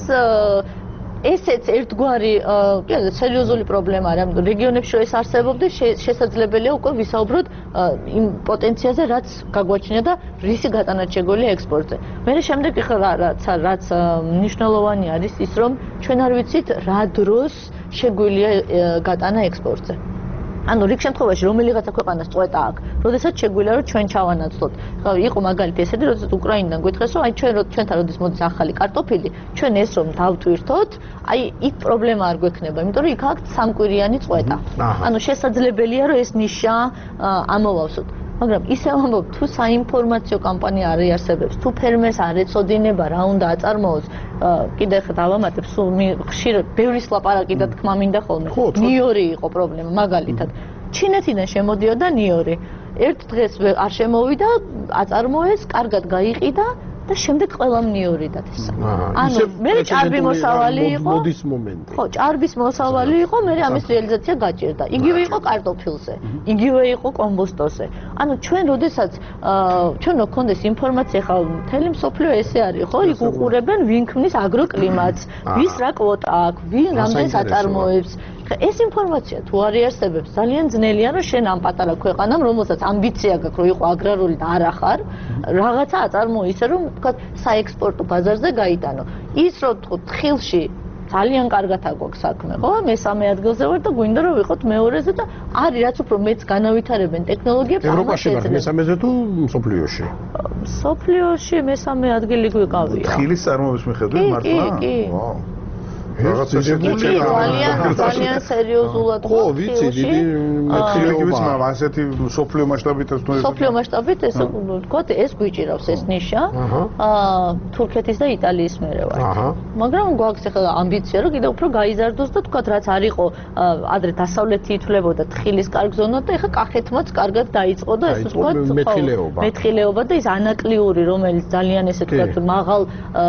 ესეც ერთგვარი სერიოზული პრობლემაა, რადგან რეგიონებში ეს არსებობდა, შესაძლებელია უკვე ვისაუბროთ იმ პოტენციალზე, რაც გაგვაჩნია და რისი გატანა შეგვიძლია ექსპორტზე. მერე შემდეგ რაც რაც მნიშვნელოვანი არის ის, რომ ჩვენ არ ვიცით რა დროს შეგვიძლია გატანა ექსპორტზე. ანუ რიგ შემთხვევაში რომელიღაცა ქვეყანას წყვეტა აქვს, როდესაც შეგვიძლია რომ ჩვენ ჩავანაცვლოთ. ხო, იყო მაგალითი ესეთი, როდესაც უკრაინიდან გვითხეს, რომ აი ჩვენ ჩვენთან როდის მოდის ახალი კარტოფილი, ჩვენ ეს რომ დავტვირთოთ, აი იქ პრობლემა არ გვექნება, იმიტომ რომ იქ აქვს სამკვირიანი წყვეტა. ანუ შესაძლებელია რომ ეს ნიშა ამოვავსოთ. მაგრამ ისე ვამბობ, თუ საინფორმაციო კამპანია არ იარსებებს, თუ ფერმერს არ ეწოდინება რა უნდა აწარმოოს, კიდე ხა დავამატებ, სულ ხშირად ბევრის ლაპარაკი და თქმა მინდა ხოლმე. ნიორი იყო პრობლემა, მაგალითად. ჩინეთიდან შემოდიოდა ნიორი. ერთ დღეს არ შემოვიდა, აწარმოეს, კარგად გაიყიდა და შემდეგ ყველამ ნიორი დათესა. ანუ მე ჭარბი მოსავალი იყო. მოდის მომენტი. ხო, ჭარბის მოსავალი იყო, მე ამის რეალიზაცია გაჭირდა. იგივე იყო კარტოფილზე, იგივე იყო კომბოსტოზე. ანუ ჩვენ როდესაც ჩვენ გქონდეს ინფორმაცია, ხა მთელი მსოფლიო ესე არის, ხო? იქ უყურებენ ვინ ქმნის აგროკლიმატს, ვის რა კვოტა აქვს, ვინ რამდენს აწარმოებს. ეს ინფორმაცია თუ არ იარსებებს, ძალიან ძნელია რომ შენ ამ პატარა ქვეყანამ, რომელსაც ამბიცია გაქვს, რომ იყო აგრარული და არ ახარ, რაღაცა აწარმოო ისე რომ ვთქვათ, საექსპორტო ბაზარზე გაიტანო. ის რომ ვთქვათ, ხილში ძალიან კარგად აგვაქვს საქმე, ხო? მესამე ადგილზე ვარ და გვინდა რომ ვიყოთ მეორეზე და არის რაც უფრო მეც განავითარებენ ტექნოლოგიებს, ევროპაში ვარ მესამეზე თუ მსოფლიოში? მსოფლიოში მესამე ადგილი გვიყავია. ხილის წარმოების მიხედვით მართლა? კი, კი. ვაუ. რაღაცა შეგვიძლია ძალიან ძალიან სერიოზულად ხო, ვიცი, დიდი ხილიგივიც მაგრამ ასეთი სოფლიო მასშტაბით ეს სოფლიო მასშტაბით ეს ვთქვათ, ეს გვიჭირავს ეს ნიშა. აა თურქეთის და იტალიის მერე ვარ. მაგრამ გვაქვს ახლა ამბიცია, რომ კიდევ უფრო გაიზარდოს და ვთქვათ, რაც არ იყო ადრე დასავლეთი ითვლებოდა თხილის კარგ ზონად და ახლა კახეთმაც კარგად დაიწყო და ეს ვთქვათ, მეთხილეობა. მეთხილეობა და ის ანაკლიური, რომელიც ძალიან ესე ვთქვათ, მაღალ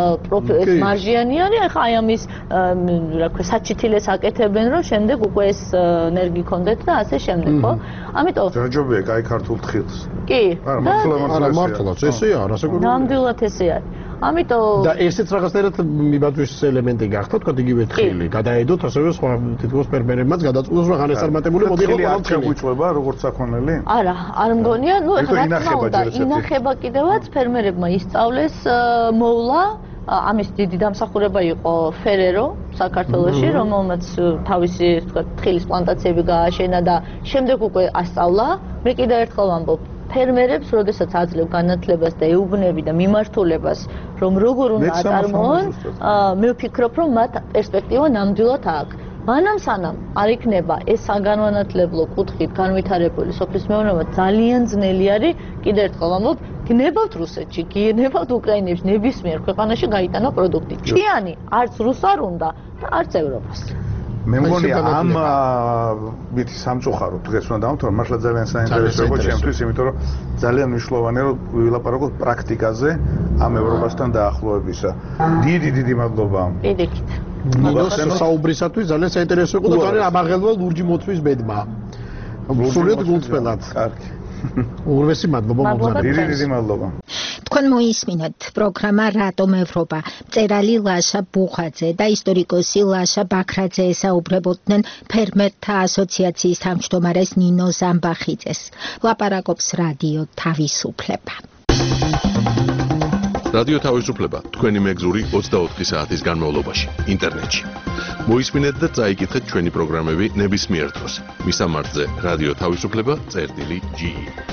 ეს მარჟიანი არის, ახლა აი ამის რა ქვია საჩითილეს აკეთებენ რომ შემდეგ უკვე ეს ენერგი კონდეთ და ასე შემდეგ ხო? ამიტომ ჯაჯობია კაი ქართულ თხილს. კი. არა, მართლა არა მართლაც ესეა, რასაკვირველია. ნამდვილად ესე არის. ამიტომ და ესეც რაღაცნაირად მიბაძვის 엘ემენტი გახდა, თქვა იგივე თხილი. გადაედოთ ასევე სხვა თითქოს ფერმერებმაც გადაწყვეტს რომ განესარმატებული მოდიხო ყველა თხილი. შეგვიწובה როგორც საქონელი? არა, არ მგონია, ნუ ეხლა რა თქმა უნდა, ინახება კიდევაც ფერმერებმა ისწავლეს მოვლა ამის დიდი დამსახურება იყო ფერერო საქართველოში, რომელმაც თავისი თქვა თხილის პლანტაციები გააშენა და შემდეგ უკვე ასწავლა. მე კიდევ ერთხელ ვამბობ, ფერმერებს, როდესაც აძლევ განათლებას და ეუბნები და მიმართულებას, რომ როგორ უნდა აწარმოონ, მე ვფიქრობ, რომ მათ პერსპექტივა ნამდვილად აქვს. მანამ სანამ არ იქნება ეს საგანმანათლებლო კუთხით განვითარებული სოფლის მეურნეობა ძალიან ძნელი არის. კიდევ ერთხელ ვამბობ, გნებავთ რუსეთში, გნებავთ უკრაინებში, ნებისმიერ ქვეყანაში გაიტანა პროდუქტი. ჭიანი არც რუს არ უნდა და არც ევროპას. მე მგონი ამ მით სამწუხაროდ დღეს უნდა დავთვალო, მართლა ძალიან საინტერესო იყო ჩემთვის, იმიტომ რომ ძალიან მნიშვნელოვანია რომ ვილაპარაკოთ პრაქტიკაზე ამ ევროპასთან დაახლოებისა. დიდი დიდი მადლობა. პირიქით. ნინოს საუბრისათვის ძალიან საინტერესო იყო და ძალიან ამაღელვა ლურჯი მოწვის ბედმა. სულიად გულწრფელად. კარგი. უღრმესი მადლობა მომზადდა. დიდი დიდი მადლობა. თქვენ მოისმინეთ პროგრამა რატომ ევროპა. მწერალი ლაშა ბუხაძე და ისტორიკოსი ლაშა ბაქრაძე ესაუბრებოდნენ ფერმერთა ასოციაციის თავმჯდომარეს ნინო ზამბახიძეს. ლაპარაკობს რადიო თავისუფლება. რადიო თავისუფლება თქვენი მეგზური ოცდაოთხი საათის განმავლობაში ინტერნეტში. მოისმინეთ და წაიკითხეთ ჩვენი პროგრამები ნებისმიერ დროს. მისამართზე რადიო თავისუფლება წერტილი ჯი.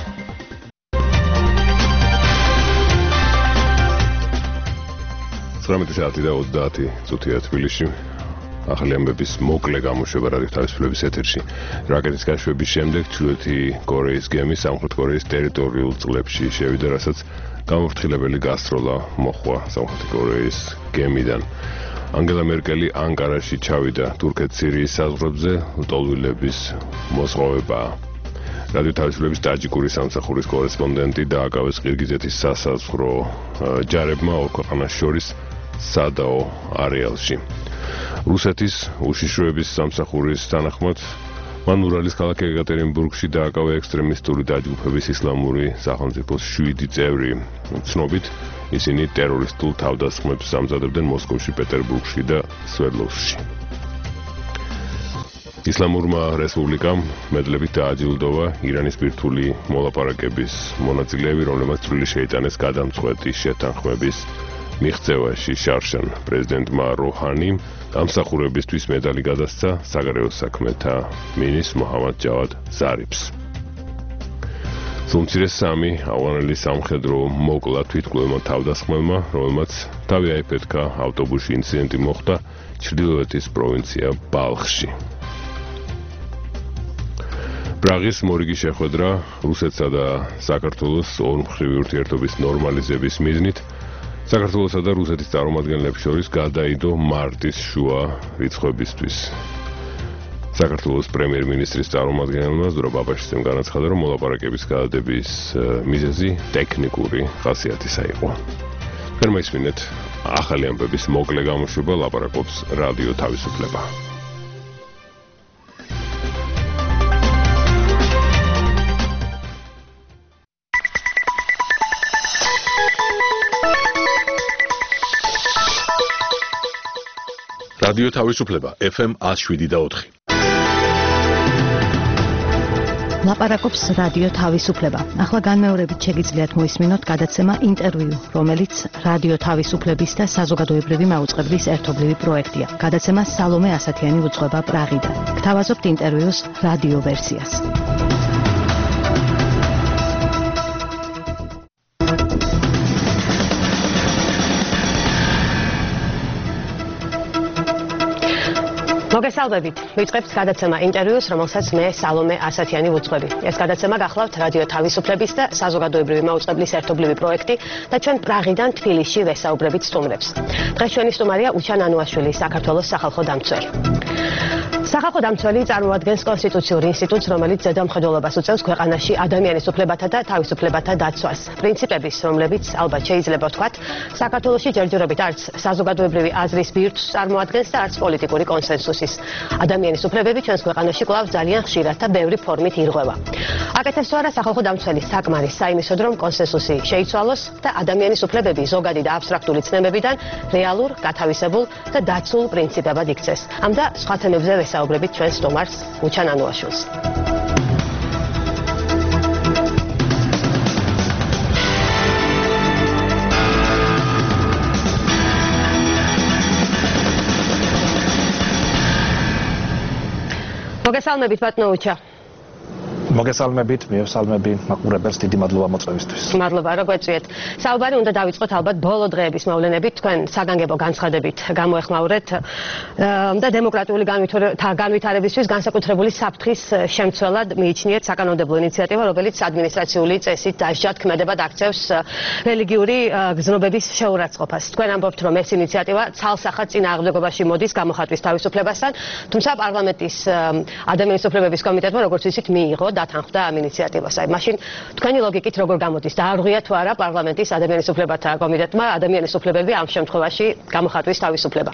ცხრამეტი საათი და ოცდაათი წუთია თბილისში. ახალი ამბების მოკლე გამოშვება რადიო თავისუფლების ეთერში. რაკეტის გაშვების შემდეგ ჩრდილოეთი კორეის გემი სამხრეთ კორეის ტერიტორიულ წყლებში შევიდა, რასაც გამოფრთხილებელი გასროლა მოხდა სამხრეთი კორეის გემიდან. ანგელა მერკელი ანკარაში ჩავიდა თურქეთ-სირიის საზღვრებზე ლტოლვილების მოსყოვებაა. რადიო თავისუფლების ტაჯიკური სამსახურის კორესპონდენტი დააკავეს ყირგიზეთის სასაზღვრო ჯარებმა ორ ქვეყანას შორის სადაო არეალში. რუსეთის უშიშროების სამსახურის თანახმად მან ურალის ქალაქ ეკატერინბურგში დააკავა ექსტრემისტული დაჯგუფების ისლამური სახელმწიფოს შვიდი წევრი. ცნობით, ისინი ტერორისტულ თავდასხმებს ამზადებდნენ მოსკოვში, პეტერბურგში და სვერდლოვსკში. ისლამურმა რესპუბლიკამ მედლებით დააჯილდოვა ირანის ბირთვული მოლაპარაკების მონაწილეები, რომლებმაც წვლილი შეიტანეს გადამწყვეტი შეთანხმების მიღწევაში. შარშან პრეზიდენტმა როჰანიმ დამსახურებისთვის მედალი გადასცა საგარეო საქმეთა მინისტრ მოჰამად ჯავად ზარიფს. სულმცირე სამი ავღანელი სამხედრო მოკლა თვითმკვლელმა თავდასხმელმა, რომელმაც თავი აიფეთქა ავტობუსში ინციდენტი მოხდა ჩრდილოეთის პროვინცია ბალხში. პრაღის მორიგი შეხვედრა რუსეთსა და საქართველოს ორმხრივი ურთიერთობის ნორმალიზების მიზნით საქართველოსა და რუსეთის წარმომადგენლებს შორის გადაიდო მარტის შუა რიცხვებისთვის. საქართველოს პრემიერ-მინისტრის წარმომადგენელმა ზდრო ბაბაშიძემ განაცხადა, რომ მოლაპარაკების გადადების მიზეზი ტექნიკური ხასიათისა იყო. თქვენ მოისმინეთ ახალი ამბების მოკლე გამოშვება, ლაპარაკობს რადიო თავისუფლება. რადიო თავისუფლება ეფ ემ ნული შვიდი და ოთხი. ლაპარაკობს რადიო თავისუფლება. ახლა განმეორებით შეგიძლიათ მოისმინოთ გადაცემა ინტერვიუ, რომელიც რადიო თავისუფლების და საზოგადოებრივი მაუწყებლის ერთობლივი პროექტია. გადაცემა სალომე ასათიანი უძღვება პრაღიდან. გთავაზობთ ინტერვიუს რადიო ვერსიას. მოგესალმებით. ვიწყებთ გადაცემა ინტერვიუს, რომელსაც მე სალომე ასათიანი ვუძღვები. ეს გადაცემა გახლავთ რადიო თავისუფლების და საზოგადოებრივი მაუწყებლის ერთობლივი პროექტი და ჩვენ პრაღიდან თბილისში ვესაუბრებით სტუმრებს. დღეს ჩვენი სტუმარია უჩან ანუაშვილი, საქართველოს სახალხო დამცველი. სახალხო დამცველი წარმოადგენს კონსტიტუციურ ინსტიტუტს, რომელიც ზედამხედველობას უწევს ქვეყანაში ადამიანის უფლებათა და თავისუფლებათა დაცვას. პრინციპების, რომლებიც ალბათ შეიძლება ვთქვათ, საქართველოში ჯერჯერობით არც საზოგადოებრივი აზრის ბირთვს წარმოადგენს და არც პოლიტიკური კონსენსუსის. ადამიანის უფლებები ჩვენს ქვეყანაში კვლავ ძალიან ხშირად და ბევრი ფორმით ირღვევა. აკეთებს თუ არა სახალხო დამცველი საკმარის საიმისოდ, რომ კონსენსუსი შეიცვალოს და ადამიანის უფლებები ზოგადი და აბსტრაქტული ცნებებიდან რეალურ, გათავისებულ და დაცულ პრინციპებად იქცეს. ამ და სხვა თემებზე ვესაუბრებით ჩვენ სტუმარს უჩან ანუაშვილს. მოგესალმებით ბატონო უჩა. მოგესალმებით, მივესალმები მაყურებელს, დიდი მადლობა მოწვევისთვის. მადლობა, რო გვეწვიეთ. საუბარი უნდა დავიწყოთ ალბათ ბოლო დღეების მოვლენებით, თქვენ საგანგებო განცხადებით გამოეხმაურეთ და დემოკრატიული განვითარებისთვის განსაკუთრებული საფრთხის შემცველად მიიჩნიეთ საკანონმდებლო ინიციატივა, რომელიც ადმინისტრაციული წესით დასჯად ქმედებად აქცევს რელიგიური გზნობების შეურაცხყოფას. თქვენ ამბობთ, რომ ეს ინიციატივა ცალსახად წინააღმდეგობაში მოდის გამოხატვის თავისუფლებასთან, თუმცა პარლამენტის ადამიანის უფლებების კომიტეტმა, როგორც ვიცით, მიიღო დათანხმდა ამ ინიციატივას. აი, მაშინ თქვენი ლოგიკით როგორ გამოდის? დაარღვია თუ არა პარლამენტის ადამიანის უფლებათა კომიტეტმა ადამიანის უფლებები ამ შემთხვევაში გამოხატვის თავისუფლება?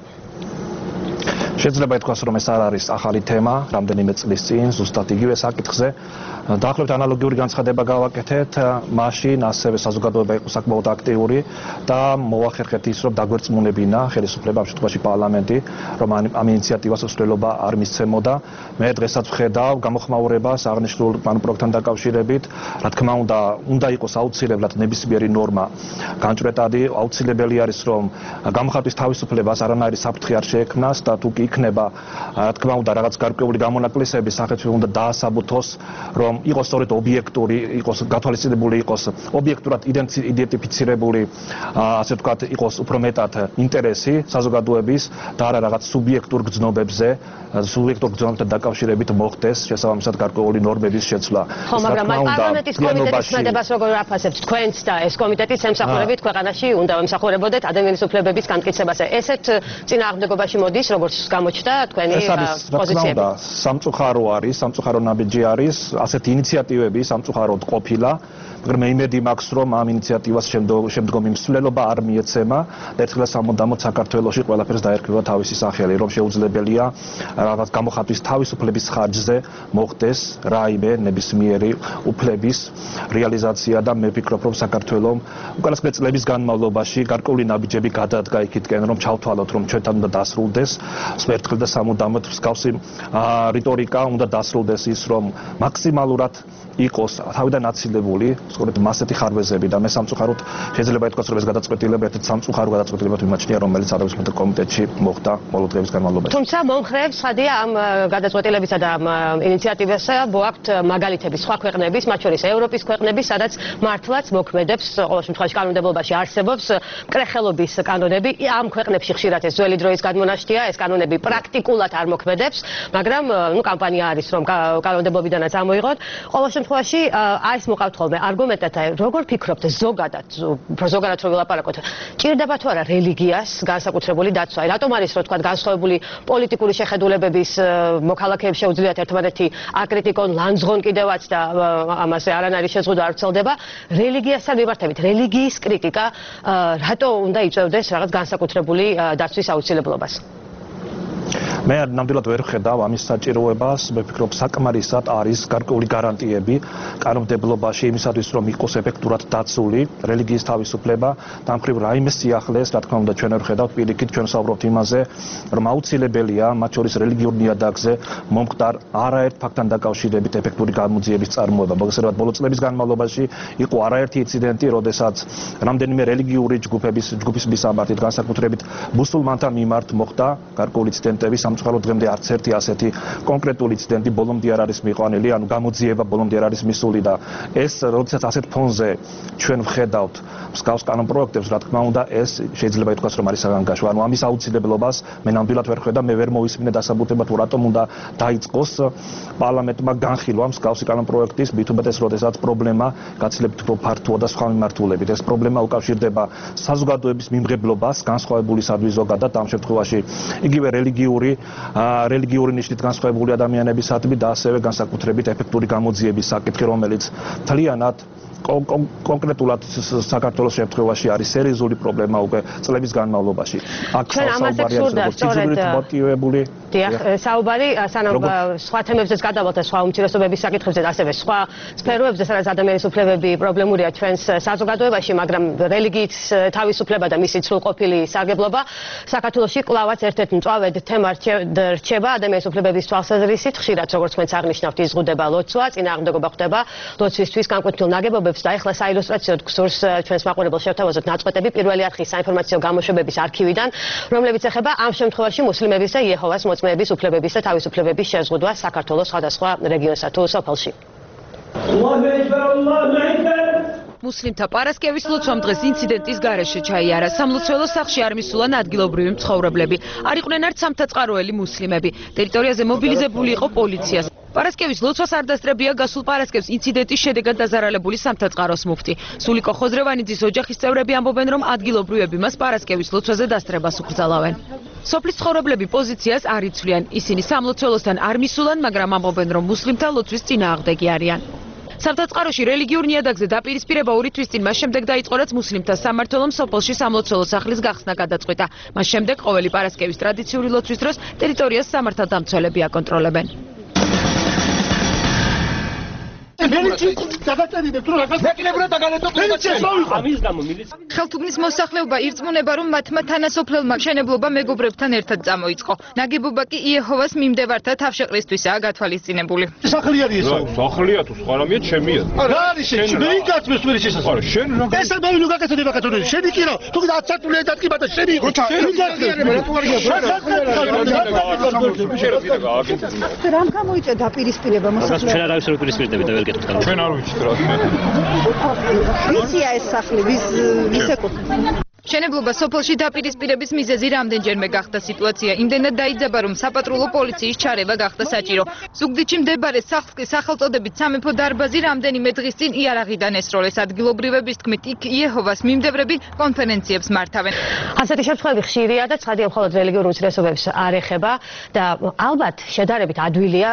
შეიძლება ითქვას, რომ ეს არ არის ახალი თემა, რამდენიმე წლის წინ ზუსტად იგივე საკითხზე დაახლოებით ანალოგიური განცხადება გავაკეთეთ, მაშინ ასევე საზოგადოება იყო საკმაოდ აქტიური და მოახერხეთ ის, რომ დაგვერწმუნებინა ხელისუფლება, ამ შემთხვევაში პარლამენტი, რომ ამ ინიციატივას უსვლელობა არ მისცემოდა. მე დღესაც ვხედავ გამოხმაურებას აღნიშნულ პროექტთან დაკავშირებით, რა თქმა უნდა, უნდა იყოს აუცილებლად ნებისმიერი ნორმა განჭვრეტადი, აუცილებელი არის, რომ გამოხატვის თავისუფლებას არანაირი საფრთხე არ შეექმნას და თუ კი იქნება, რა თქმა უნდა, რაღაც გარკვეული გამონაკლისები სახელმწიფო უნდა დაასაბუთოს, რომ იყოს სწორედ ობიექტური, იყოს გათვალისწინებული, იყოს ობიექტურად იდენტიფიცირებული, ასე ვთქვათ, იყოს უფრო მეტად ინტერესი საზოგადოების და არა რაღაც სუბიექტურ გრძნობებზე, სუბიექტურ გრძნობებთან დაკავშირებით მოხდეს შესაბამისად გარკვეული ნორმების შეცვლა. ხო, მაგრამ პარლამენტის კომიტეტის ქმედებას როგორ აფასებთ თქვენც და ეს კომიტეტიც ემსახურებით ქვეყანაში უნდა ემსახურებოდეთ ადამიანის უფლებების განმტკიცებაზე. ესეთ წინააღმდეგობაში მოდის, როგორც გამოჩნდა თქვენი პოზიციები. სამწუხარო არის, სამწუხარო ნაბიჯი არის, ასეთი ინიციატივები სამწუხაროდ ყოფილა, მაგრამ მე იმედი მაქვს, რომ ამ ინიციატივას შემდგომი მსვლელობა არ მიეცემა და ერთხელ სამუდამოდ საქართველოში ყველაფერს დაერქმევა თავისი სახელი, რომ შეუძლებელია რაღაც გამოხატვის თავისუფლების ხარჯზე მოხდეს რაიმე ნებისმიერი უფლების რეალიზაცია და მე ვფიქრობ, რომ საქართველოს უკანასკნელი წლების განმავლობაში გარკვეული ნაბიჯები გადადგა იქითკენ, რომ ჩავთვალოთ, რომ ჩვენთან უნდა დასრულდეს ერთხელ და სამუდამოდ მსგავსი რიტორიკა უნდა დასრულდეს ის, რომ მაქსიმალურად იყოს თავიდან აცილებული სწორედ მასეთი ხარვეზები და მე სამწუხაროდ შეიძლება ითქვას, რომ ეს გადაწყვეტილება ერთ-ერთი სამწუხარო გადაწყვეტილებად ვიმაჩნია, რომელიც არაბისმოთა კომიტეტში მოხდა ბოლო დღეების განმავლობაში. თუმცა მომხრეებს ხადია ამ გადაწყვეტილებისა და ამ ინიციატივასა მოაქვთ მაგალითები სხვა ქვეყნების, მათ შორის ევროპის ქვეყნების, სადაც მართლაც მოქმედებს, ყოველ შემთხვევაში კანონმდებლობაში არსებობს მკრეხელობის კანონები. ამ ქვეყნებში ხშირად ეს ძველი დროის გადმონაშთია, ეს კანონები პრაქტიკულად არ მოქმედებს, მაგრამ ნუ კამპანია არის, რომ კანონმდებლობიდანაც ამოიღოთ. ყოველ შემთხვევაში აი ეს მოყავთ ხოლმე არგუმენტად, როგორ ფიქრობთ ზოგადად, უფრო ზოგადად რო ვილაპარაკოთ, ჭირდება თუ არა რელიგიას განსაკუთრებული დაცვა? რატომ არის, რო თქვა, განსხვავებული პოლიტიკური შეხედულებების მოქალაქეებს შეუძლიათ ერთმანეთი აკრიტიკონ, ლანძღონ კიდევაც და ამაზე არანაირი შეზღუდვა არ ვრცელდება. რელიგიასთან მიმართებით, რელიგიის კრიტიკა რატო უნდა იწევდეს რაღაც განსაკუთრებული დაცვის აუცილებლობას? მე ნამდვილად ვერ ხედავ ამის საჭიროებას, მე ვფიქრობ, საკმარისად არის გარკვეული გარანტიები კანონმდებლობაში იმისათვის, რომ იყოს ეფექტურად დაცული რელიგიის თავისუფლება და ამ ხრივ რაიმე სიახლეს, რა თქმა უნდა, ჩვენ ვერ ხედავთ, პირიქით ჩვენ ვსაუბრობთ იმაზე, რომ აუცილებელია მათ შორის რელიგიურ ნიადაგზე მომხდარ არაერთ ფაქტთან დაკავშირებით ეფექტური გამოძიების წარმოება. მოგესალმებით, ბოლო წლების განმავლობაში იყო არაერთი ინციდენტი, როდესაც რამდენიმე რელიგიური ჯგუფების ჯგუფის მისამართით, განსაკუთრებით მუსულმანთა მიმართ მოხდა გარკვეული ინციდენტები. სამწუხაროდ დღემდე არც ერთი ასეთი კონკრეტული ინციდენტი ბოლომდე არ არის მიყვანილი, ანუ გამოძიება ბოლომდე არ არის მისული და ეს როდესაც ასეთ ფონზე ჩვენ ვხედავთ მსგავს კანონპროექტებს, რა თქმა უნდა, ეს შეიძლება ითქვას, რომ არის საგანგაშო. ანუ ამის აუცილებლობას მე ნამდვილად ვერ ხედავ, მე ვერ მოვისმინე დასაბუთება თუ რატომ უნდა დაიწყოს პარლამენტმა განხილვა მსგავსი კანონპროექტის, მით უმეტეს როდესაც პრობლემა გაცილებით უფრო ფართოა და სხვა მიმართულებით. ეს პრობლემა უკავშირდება საზოგადოების მიმღებლობას, განსხვავებულისადმი ზოგადად ამ შემთხვევაში იგივე რელიგიური რელიგიური ნიშნით განსხვავებული ადამიანებისადმი და ასევე განსაკუთრებით ეფექტური გამოძიების საკითხი, რომელიც თლიანად კონკრეტულად საქართველოს შემთხვევაში არის სერიოზული პრობლემა უკვე წლების განმავლობაში. აქ საუბარი არის ცივით მოტივირებული. დიახ, საუბარი სანამ სხვა თემებზეც გადავალთ და სხვა უმცირესობების საკითხებზე, ასევე სხვა სფეროებზე, სადაც ადამიანის უფლებები პრობლემურია ჩვენს საზოგადოებაში, მაგრამ რელიგიის თავისუფლება და მისი სრულყოფილი სარგებლობა საქართველოში კვლავაც ერთ-ერთ მწვავედ თემა რჩება ადამიანის უფლებების თვალსაზრისით. ხშირად, როგორც თქვენც აღნიშნავთ, იზღუდება ლოცვა, წინააღმდეგობა ხდება ლოცვისთვის განკვეთილ ნაგებობებს და ეხლა საილუსტრაციოდ გსურს ჩვენს მაყურებელს შევთავაზოთ ნაწყვეტები პირველი არხის საინფორმაციო გამოშვებების არქივიდან, რომლებიც ეხება ამ შემთხვევაში მუსლიმების და იეჰოვას მოწმეების უფლებების და თავისუფლებების შეზღუდვას საქართველოს სხვადასხვა რეგიონსა თუ სოფელში. მუსლიმთა პარასკევის ლოცვამ დღეს ინციდენტის გარეშე ჩაიარა. სამლოცველო სახლში არ მისულან ადგილობრივი მცხოვრებლები. არ იყვნენ არც სამთაწყაროელი მუსლიმები. ტერიტორიაზე მობილიზებული იყო პოლიცია. პარასკევის ლოცვას არ დასწრებია გასულ პარასკევს ინციდენტის შედეგად დაზარალებული სამთაწყაროს მუფტი. სულიკო ხოზრევანიძის ოჯახის წევრები ამბობენ, რომ ადგილობრივები მას პარასკევის ლოცვაზე დასწრებას უკრძალავენ. სოფლის ცხოვრებლები პოზიციას არ იცვლიან. ისინი სამლოცველოსთან არ მისულან, მაგრამ ამბობენ, რომ მუსლიმთა ლოცვის წინააღმდეგი არიან. სამთაწყაროში რელიგიურ ნიადაგზე დაპირისპირება ორი თვის წინ მას შემდეგ დაიწყო, რაც მუსლიმთა სამმართველომ სოფელში სამლოცველო სახლის გახსნა გადაწყვიტა. მას შემდეგ ყოველი პარასკევის ტრადიციული ლოცვის დროს ტერიტორიას სამართალდამცველები აკონტროლებენ. ხელთუგნის მოსახლეობა ირწმუნება, რომ მათმა თანასოფლელმა მშენებლობა მეგობრებთან ერთად წამოიწყო. ნაგებობა კი იეჰოვას მიმდევართა თავშეყრისთვისაა გათვალისწინებული. სახლი არის ეს? სახლია თუ სხვა რამეა, ჩემია. რა არის შენ? მე იკაცმეს ვერ შესაძლოა. არა, შენ რა? ეს არ მოვინო გაკეთე ბაკეთონი. შენი კი რა? თუ დაცატული დადგება და შენი იყო. რამ გამოიწვა დაპირისპირება მოსახლეობა? ჩვენ არ არის რო პირისპირდები და ვერ გეტყვით. ჩვენ არ ვიცით რა. ვისია ეს სახლი? ვის ვის ეკუთვნის? მშენებლობა სოფელში დაპირისპირების მიზეზი რამდენჯერმე გახდა სიტუაცია. იმდენად დაიძაბა, რომ საპატრულო პოლიციის ჩარევა გახდა საჭირო. ზუგდიდში მდებარე სახლს კი სახელწოდებით სამეფო დარბაზი რამდენიმე დღის წინ იარაღიდან ესროლეს. ადგილობრივების თქმით, იქ იეჰოვას მიმდევრები კონფერენციებს მართავენ. ასეთი შემთხვევები ხშირია და ცხადია, მხოლოდ რელიგიურ უმცირესობებს არ ეხება და ალბათ შედარებით ადვილია,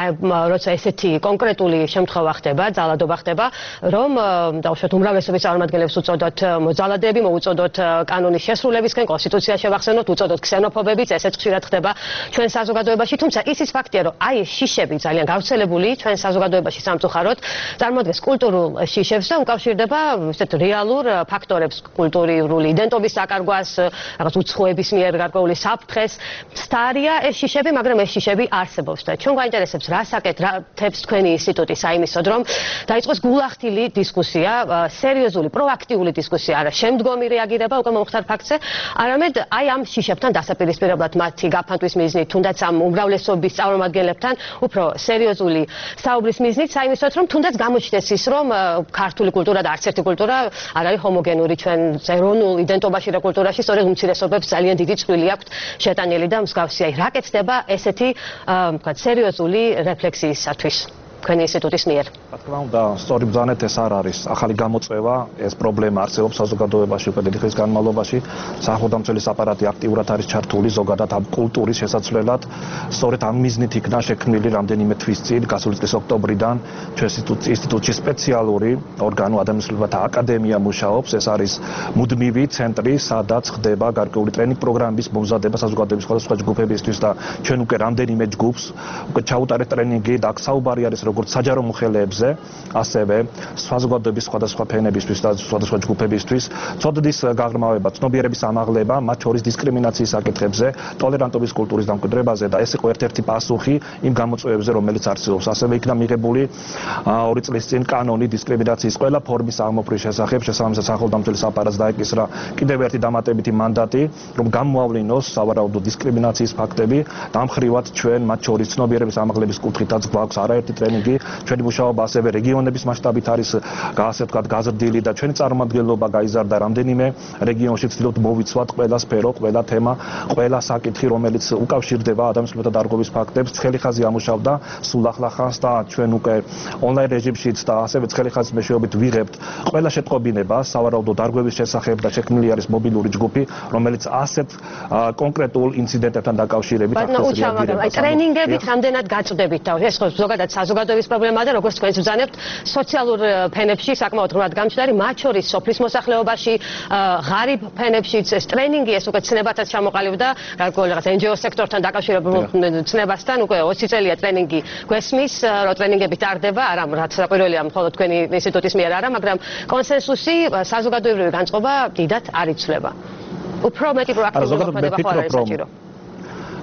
როცა ესეთი კონკრეტული შემთხვევა ხდება, ძალადობა ხდება, რომ დაუშვათ უმრავლესობის წარმომადგენლებს უწოდოთ მოძალადეები, მოუწოდოთ კანონის შესრულებისკენ, კონსტიტუცია შევახსენოთ, უწოდოთ ქსენოფობებიც, ესეც ხშირად ხდება ჩვენ საზოგადოებაში, თუმცა ისიც ფაქტია, რომ აი ეს შიშები ძალიან გავრცელებული ჩვენ საზოგადოებაში სამწუხაროდ წარმოადგენს კულტურულ შიშებს და უკავშირდება ისეთ რეალურ ფაქტორებს, კულტურული იდენტობის საკარგვას, რაღაც უცხოების მიერ გარკვეული საფრთხეს. სტარია ეს შიშები, მაგრამ ეს შიშები არსებობს და ჩვენ გვაინტერესებს რა საკეთებს თქვენი ინსტიტუტი საიმისოდ, რომ დაიწყოს გულახდილი დისკუსია, სერიოზული, პროაქტიული დისკუსია, არა შემდგომი რეაგირება უკვე მომხდარ ფაქტზე, არამედ აი ამ შიშებთან დასაპირისპირებლად მათი გაფანტვის მიზნით, თუნდაც ამ უმრავლესობის წარმომადგენლებთან უფრო სერიოზული საუბრის მიზნით, საიმისოდ, რომ თუნდაც გამოჩნდეს ის, რომ ქართული კულტურა და არც ერთი კულტურა არ არის ჰომოგენური ჩვენ ეროვნულ იდენტობაში და კულტურაში, სწორედ უმცირესობებს ძალიან დიდი წვლილი აქვთ შეტანილი და მსგავსი. აი რა კეთდება ესეთი ვთქვათ სერიოზული რეფლექსიისათვის თქვენი ინსტიტუტის მიერ? რა თქმა უნდა, სწორი ბრძანეთ ეს არ არის ახალი გამოწვევა, ეს პრობლემა არსებობს საზოგადოებაში უკვე დიდი ხნის განმავლობაში. სახელმწიფო აპარატი აქტიურად არის ჩართული ზოგადად ამ კულტურის შესაცვლელად. სწორედ ამ მიზნით იქნა შექმნილი რამდენიმე თვის წინ, გასული წლის ოქტომბრიდან ჩვენ ინსტიტუტში სპეციალური ორგანო ადამიანთა აკადემია მუშაობს. ეს არის მუდმივი ცენტრი, სადაც ხდება გარკვეული ტრენინგ პროგრამების მომზადება საზოგადოების სხვადასხვა ჯგუფებისთვის და ჩვენ უკვე რამდენიმე ჯგუფს უკვე ჩაუტარეთ ტრენინგი და აქ საუბარი არის როგორც საჯარო მოხელეებზე, ასევე საზოგადოების სხვადასხვა ფენებისთვის და სხვადასხვა ჯგუფებისთვის, წოდებების გაღრმავება, ცნობიერების ამაღლება, მათ შორის დისკრიმინაციის საკითხებზე, ტოლერანტობის კულტურის დამკვიდრებაზე და ეს იყო ერთ-ერთი პასუხი იმ გამოწვევებზე, რომელიც არსებობს. ასევე იქნა მიღებული ორი წლის წინ კანონი დისკრიმინაციის ყველა ფორმის აღმოფხრის შესახებ, შესაბამისად სახელმწიფო აპარატს დაეკისრა კიდევ ერთი დამატებითი მანდატი, რომ გამოავლინოს სავარაუდო დისკრიმინაციის ფაქტები და ამ მხრივად ჩვენ მათ შორის ცნობიერების ამაღლების კუთხითაც გვაქვს არაერთი ტრენინგი. ჩვენი მუშაობა ასევე რეგიონების მასშტაბით არის ასე ვთქვათ გაზრდილი და ჩვენი წარმომადგენლობა გაიზარდა რამდენიმე რეგიონში. ვცდილობთ მოვიცვათ ყველა სფერო, ყველა თემა, ყველა საკითხი, რომელიც უკავშირდება ადამიანთა დარღვევის ფაქტებს. ცხელი ხაზი ამუშავდა სულ ახლა ხანს და ჩვენ უკვე ონლაინ რეჟიმშიც და ასევე ცხელი ხაზის მეშვეობით ვიღებთ ყველა შეტყობინებას სავარაუდო დარღვევის შესახებ და შექმნილი არის მობილური ჯგუფი, რომელიც ასეთ კონკრეტულ ინციდენტებთან დაკავშირებით აქტიურად რეაგირებს. აი ტრენინგებით რამდენად გაწვდებით და ეს ზოგადად საზოგადოების პრობლემაა და როგორც თქვენც ვზანებთ, სოციალურ ფენებში საკმაოდ ღრმად გამჩნდარი, მათ შორის სოფლის მოსახლეობაში, ღარიბ ფენებშიც ეს ტრენინგი, ეს უკვე ცნებათაც ჩამოყალიბდა, გარკვეული რაღაც ენჯიო სექტორთან დაკავშირებულ ცნებასთან, უკვე ოცი წელია ტრენინგი გვესმის, რომ ტრენინგები ტარდება, არა რაც საყვირველია მხოლოდ თქვენი ინსტიტუტის მიერ არა, მაგრამ კონსენსუსი საზოგადოებრივი განწყობა დიდად არ იცვლება. უფრო მეტი პროაქტიული მოქმედება ხო არის საჭირო?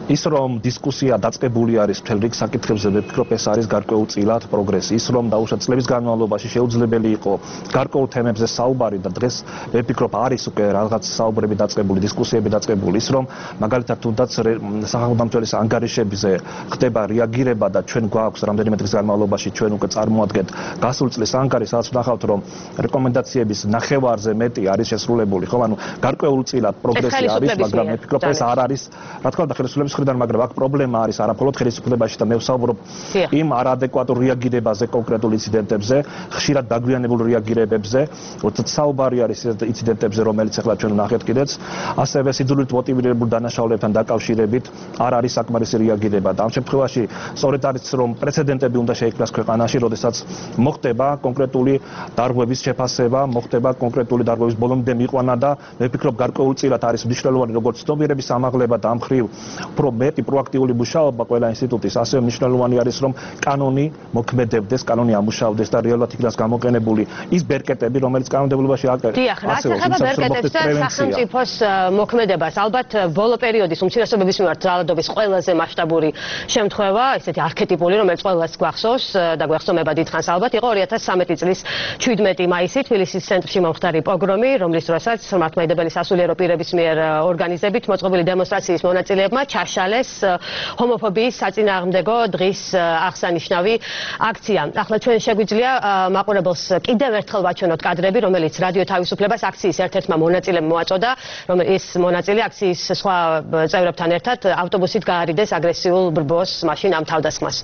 ის რომ დისკუსია დაწყებული არის მთელ რიგ საკითხებზე, მე ვფიქრობ ეს არის გარკვეულწილად პროგრესი. ის რომ დაუშვათ წლების განმავლობაში შეუძლებელი იყო გარკვეულ თემებზე საუბარი და დღეს მე ვფიქრობ არის უკვე რაღაც საუბრები დაწყებული, დისკუსიები დაწყებული. ის რომ მაგალითად თუნდაც სახალხო დამცველის ანგარიშებზე ხდება რეაგირება და ჩვენ გვაქვს რამდენიმე დღის განმავლობაში ჩვენ უკვე წარმოადგენთ გასულ წლის ანგარიშს, სადაც ვნახავთ რომ რეკომენდაციების ნახევარზე მეტი არის შესრულებული, ხო? ანუ გარკვეულწილად პროგრესი არის, მაგრამ მე ვფიქრობ ეს არ არის, რა თქმა უნდა, ხელისუფლების მხრიდან, მაგრამ აქ პრობლემა არის არამხოლოდ ხელისუფლებაში და მე ვსაუბრობ იმ არადეკვატურ რეაგირებაზე კონკრეტულ ინციდენტებზე, ხშირად დაგვიანებულ რეაგირებებზე, როდესაც საუბარი არის ინციდენტებზე, რომელიც ახლა ჩვენ ვნახეთ კიდეც, ასევე სიძულვილით მოტივირებულ დანაშაულებთან დაკავშირებით არ არის საკმარისი რეაგირება და ამ შემთხვევაში სწორედ არის რომ პრეცედენტები უნდა შეიქმნას ქვეყანაში, როდესაც მოხდება კონკრეტული დარღვევის შეფასება, მოხდება კონკრეტული დარღვევის ბოლომდე მიყვანა და მე ვფიქრობ გარკვეულწილად არის მნიშვნელოვანი როგორც ცნობიერების ამაღლება და ამ მხრივ უფრო მეტი პროაქტიული მუშაობა ყველა ინსტიტუტის, ასევე მნიშვნელოვანი არის რომ კანონი მოქმედებდეს, კანონი ამუშავდეს და რეალურად იქნას გამოყენებული ის ბერკეტები, რომელიც კანონმდებლობაში აკეთებს. დიახ, რაც ეხება ბერკეტებს და სახელმწიფოს მოქმედებას, ალბათ ბოლო პერიოდის უმცირესობების მიმართ ძალადობის ყველაზე მასშტაბური შემთხვევა, ესეთი არქეტიპული, რომელიც ყველას გვახსოვს და გვეხსოვნება დიდხანს ალბათ, იყო ორი ათას სამი წლის შვიდმეტი მაისი თბილისის ცენტრში მომხდარი პოგრომი, რომლის დროსაც მართლმადიდებელი სასულიერო პირების მიერ ორგანიზებით მოწყობილი დემონსტრაციის მონაწილეებმა ჩაშალეს ჰომოფობიის საწინააღმდეგო დღის აღსანიშნავი აქცია. ახლა ჩვენ შეგვიძლია მაყურებელს კიდევ ერთხელ ვაჩვენოთ კადრები, რომელიც რადიო თავისუფლებას აქციის ერთ-ერთმა მონაწილემ მოაწოდა, რომელიც მონაწილე აქციის სხვა წევრებთან ერთად ავტობუსით გაარიდეს აგრესიულ ბრბოს მაშინ ამ თავდასხმას.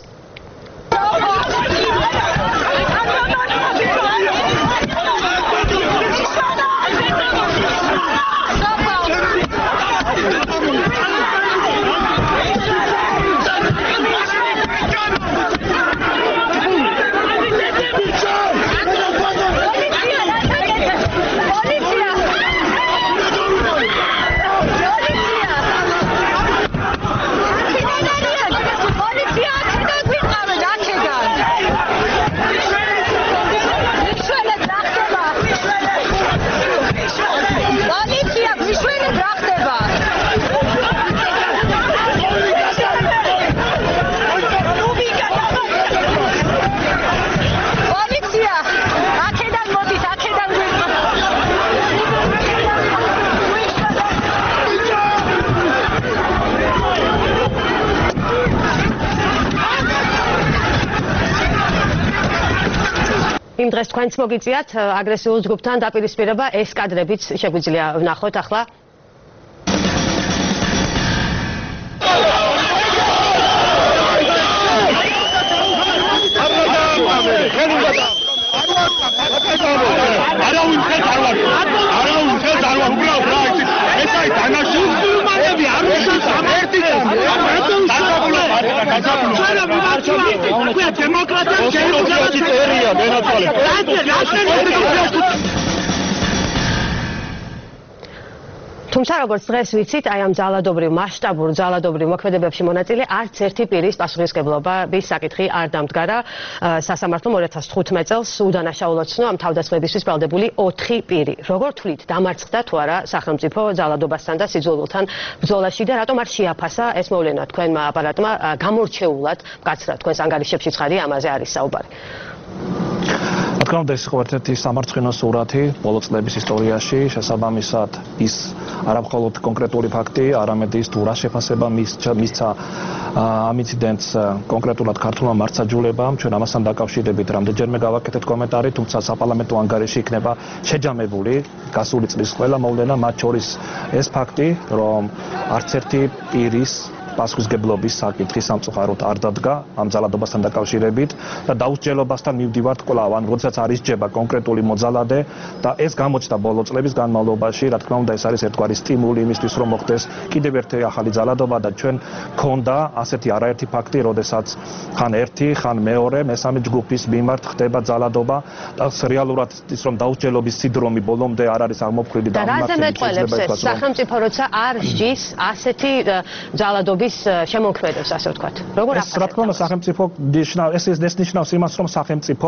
იმ დღეს თქვენც მოგიწიათ აგრესიულ ჯგუფთან დაპირისპირება, ეს კადრებიც შეგვიძლია ვნახოთ ახლა. არავინ ხეთ არ ვარ. არავინ ხეთ არ ვარ. უბრალოდ რა იცი? ეს არის დანაშაულები, არ უშავს ერთი კამი. დაგაბულა მართა, დაგაბულა. ჩვენა მიმარჩევი, ქვია დემოკრატია შეიძლება წერია, მენაცვალე. თუმცა როგორც დღეს ვიცით, აი ამ ძალადობრივ მასშტაბურ ძალადობრივ მოქმედებებში მონაწილე არც ერთი პირის პასუხისმგებლობის საკითხი არ დამდგარა. სასამართლომ ორი ათას თხუთმეტ წელს უდანაშაულოდ ცნო ამ თავდასხმებისთვის ბრალდებული ოთხი პირი. როგორ თვლით, დამარცხდა თუ არა სახელმწიფო ძალადობასთან და სიძულვილთან ბრძოლაში და რატომ არ შეაფასა ეს მოვლენა თქვენმა აპარატმა გამორჩეულად მკაცრად თქვენს ანგარიშებში ცხადია ამაზე არის საუბარი. რა თქმა უნდა ეს იყო ერთ-ერთი სამარცხინო სურათი ბოლო წლების ისტორიაში, შესაბამისად ის არამხოლოდ კონკრეტული ფაქტი, არამედ ის თუ რა შეფასება მისცა ამ ინციდენტს კონკრეტულად ქართულმა მართლმსაჯულებამ, ჩვენ ამასთან დაკავშირებით რამდენჯერმე გავაკეთეთ კომენტარი, თუმცა საპარლამენტო ანგარიში იქნება შეჯამებული გასული წლის ყველა მოვლენა, მათ შორის ეს ფაქტი, რომ არც ერთი პირის პასუხისმგებლობის საკითხი სამწუხაროდ არ დადგა ამ ძალადობასთან დაკავშირებით და დაუსჯელობასთან მივდივართ კვლავ, ან როდესაც არ ისჯება კონკრეტული მოძალადე და ეს გამოჩნდა ბოლო წლების განმავლობაში, რა თქმა უნდა ეს არის ერთგვარი სტიმული იმისთვის, რომ მოხდეს კიდევ ერთი ახალი ძალადობა და ჩვენ გქონდა ასეთი არაერთი ფაქტი, როდესაც ხან ერთი, ხან მეორე, მესამე ჯგუფის მიმართ ხდება ძალადობა და რეალურად ის რომ დაუსჯელობის სინდრომი ბოლომდე არ არის აღმოფხვილი და რაზე მეტყველებს ეს სახელმწიფო როცა არ სჯის ასეთი ძალადობა შემოქმედებს, ასე ვთქვათ. როგორ ახსენეთ? ეს რა თქმა უნდა სახელმწიფო ეს ეს ნიშნავს იმას, რომ სახელმწიფო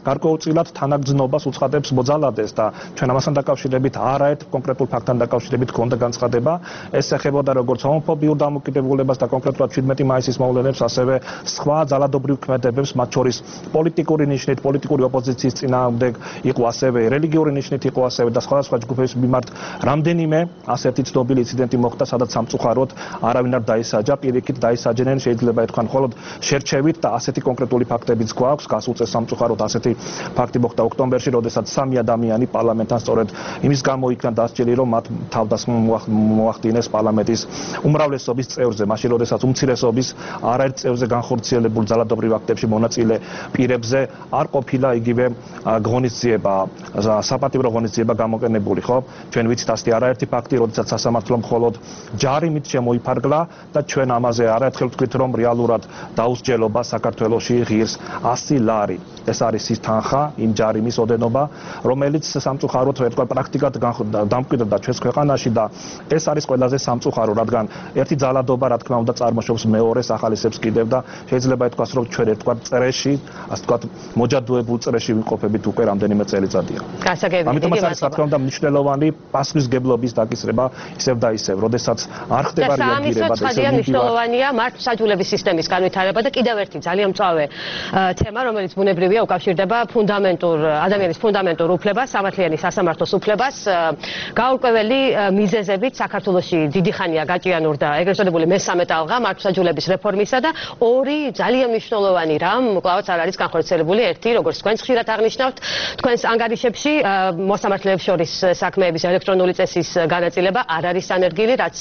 გარკვეულწილად თანაგრძნობას უცხადებს მოძალადეს და ჩვენ ამასთან დაკავშირებით არაერთ კონკრეტულ ფაქტთან დაკავშირებით გქონდა განცხადება. ეს ეხებოდა როგორც ჰომოფობიურ დამოკიდებულებას და კონკრეტულად შვიდმეტი მაისის მოვლენებს, ასევე სხვა ძალადობრივ ქმედებებს, მათ შორის პოლიტიკური ნიშნით, პოლიტიკური ოპოზიციის წინააღმდეგ იყო, ასევე რელიგიური ნიშნით იყო, ასევე და სხვადასხვა ჯგუფების მიმართ რამდენიმე ასეთი ცნობილი ინციდენტი მოხდა, სადაც სამწუხაროდ არავინ არ დაისაჯა, პირიქით დაისაჯნენ, შეიძლება ეთქვან მხოლოდ შერჩევით და ასეთი კონკრეტული ფაქტებიც გვაქვს. გასულ წელს სამწუხაროდ ასეთი ფაქტი მოხდა ოქტომბერში, როდესაც სამი ადამიანი პარლამენტთან სწორედ იმის გამო იქნა დასჯილი, რომ მათ თავდასხმა მოახდინეს პარლამენტის უმრავლესობის წევრზე, მაშინ როდესაც უმცირესობის არაერთ წევრზე განხორციელებულ ძალადობრივ აქტებში მონაწილე პირებზე არ ყოფილა იგივე ღონისძიება, საპატიმრო ღონისძიება გამოყენებული, ხო? ჩვენ ვიცით ასეთი არაერთი ფაქტი, როდესაც სასამართლომ მხოლოდ ჯარიმით შემოიფარგლა და ჩვენ ამაზე არაერთხელ ვთქვით, რომ რეალურად დაუსჯელობა საქართველოში ღირს ასი ლარი. ეს არის ის თანხა, იმ ჯარიმის ოდენობა, რომელიც სამწუხაროდ თქვა პრაქტიკად დამკვიდრდა ჩვენს ქვეყანაში და ეს არის ყველაზე სამწუხარო, რადგან ერთი ძალადობა, რა თქმა უნდა, წარმოშობს მეორეს, ახალისებს კიდევ და შეიძლება ითქვას, რომ ჩვენ ერთგვარ წრეში, ასე ვთქვათ, მოჯადოებულ წრეში ვიმყოფებით უკვე რამდენიმე წელიწადია. გასაგებია. ამიტომ არის რა თქმა უნდა მნიშვნელოვანი პასუხისგებლობის დაკისრება ისევ და ისევ, როდესაც არ ხდება რეაგირება და ისევ მნიშვნელოვანია მართლმსაჯულების სისტემის განვითარება და კიდევ ერთი ძალიან მწვავე თემა, რომელიც ბუნებრივია უკავშირდება ფუნდამენტურ ადამიანის ფუნდამენტურ უფლებას, სამართლიანი სასამართლოს უფლებას. გაურკვეველი მიზეზებით საქართველოში დიდი ხანია გაჭიანურდა ეგრეთ წოდებული მესამე ტალღა მართლმსაჯულების რეფორმისა და ორი ძალიან მნიშვნელოვანი რამ კლავაც არ არის განხორციელებული. ერთი, როგორც თქვენ ხშირად აღნიშნავთ, თქვენს ანგარიშებში მოსამართლეებს შორის საქმეების ელექტრონული წესის განაწილება არ არის ანერგილი, რაც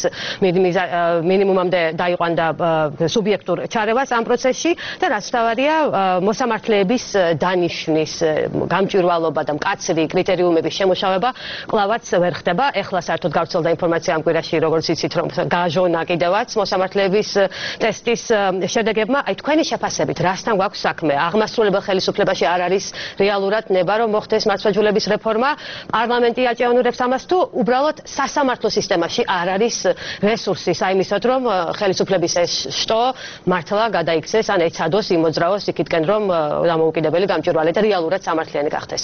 მინიმუმამდე დაიყვანდა სუბიექტურ ჩარევას ამ პროცესში და რაც თავარია მოსამართლეების დანიშნის გამჭვირვალობა და მკაცრი კრიტერიუმების შემუშავება კლავაც ვერ ხდება. ეხლა საერთოდ გავრცელდა ინფორმაცია ამ კვირაში, როგორც იცით, რომ გააჟონა კიდევაც მოსამართლეების ტესტის შედეგებმა. აი თქვენი შეფასებით, რასთან გვაქვს საქმე? აღმასრულებელ ხელისუფლებაში არ არის რეალურად ნება, რომ მოხდეს მართლმსაჯულების რეფორმა, პარლამენტი აჭიანურებს ამას თუ უბრალოდ სასამართლო სისტემაში არ არის რესურსი საიმისოდ, რომ ხელისუფლების ეს შტო მართლა გადაიქცეს, ან ეცადოს იმოძრავოს იქითკენ, რომ დამოუკიდებელი გამჭვირვალე და რეალურად სამართლიანი გახდეს.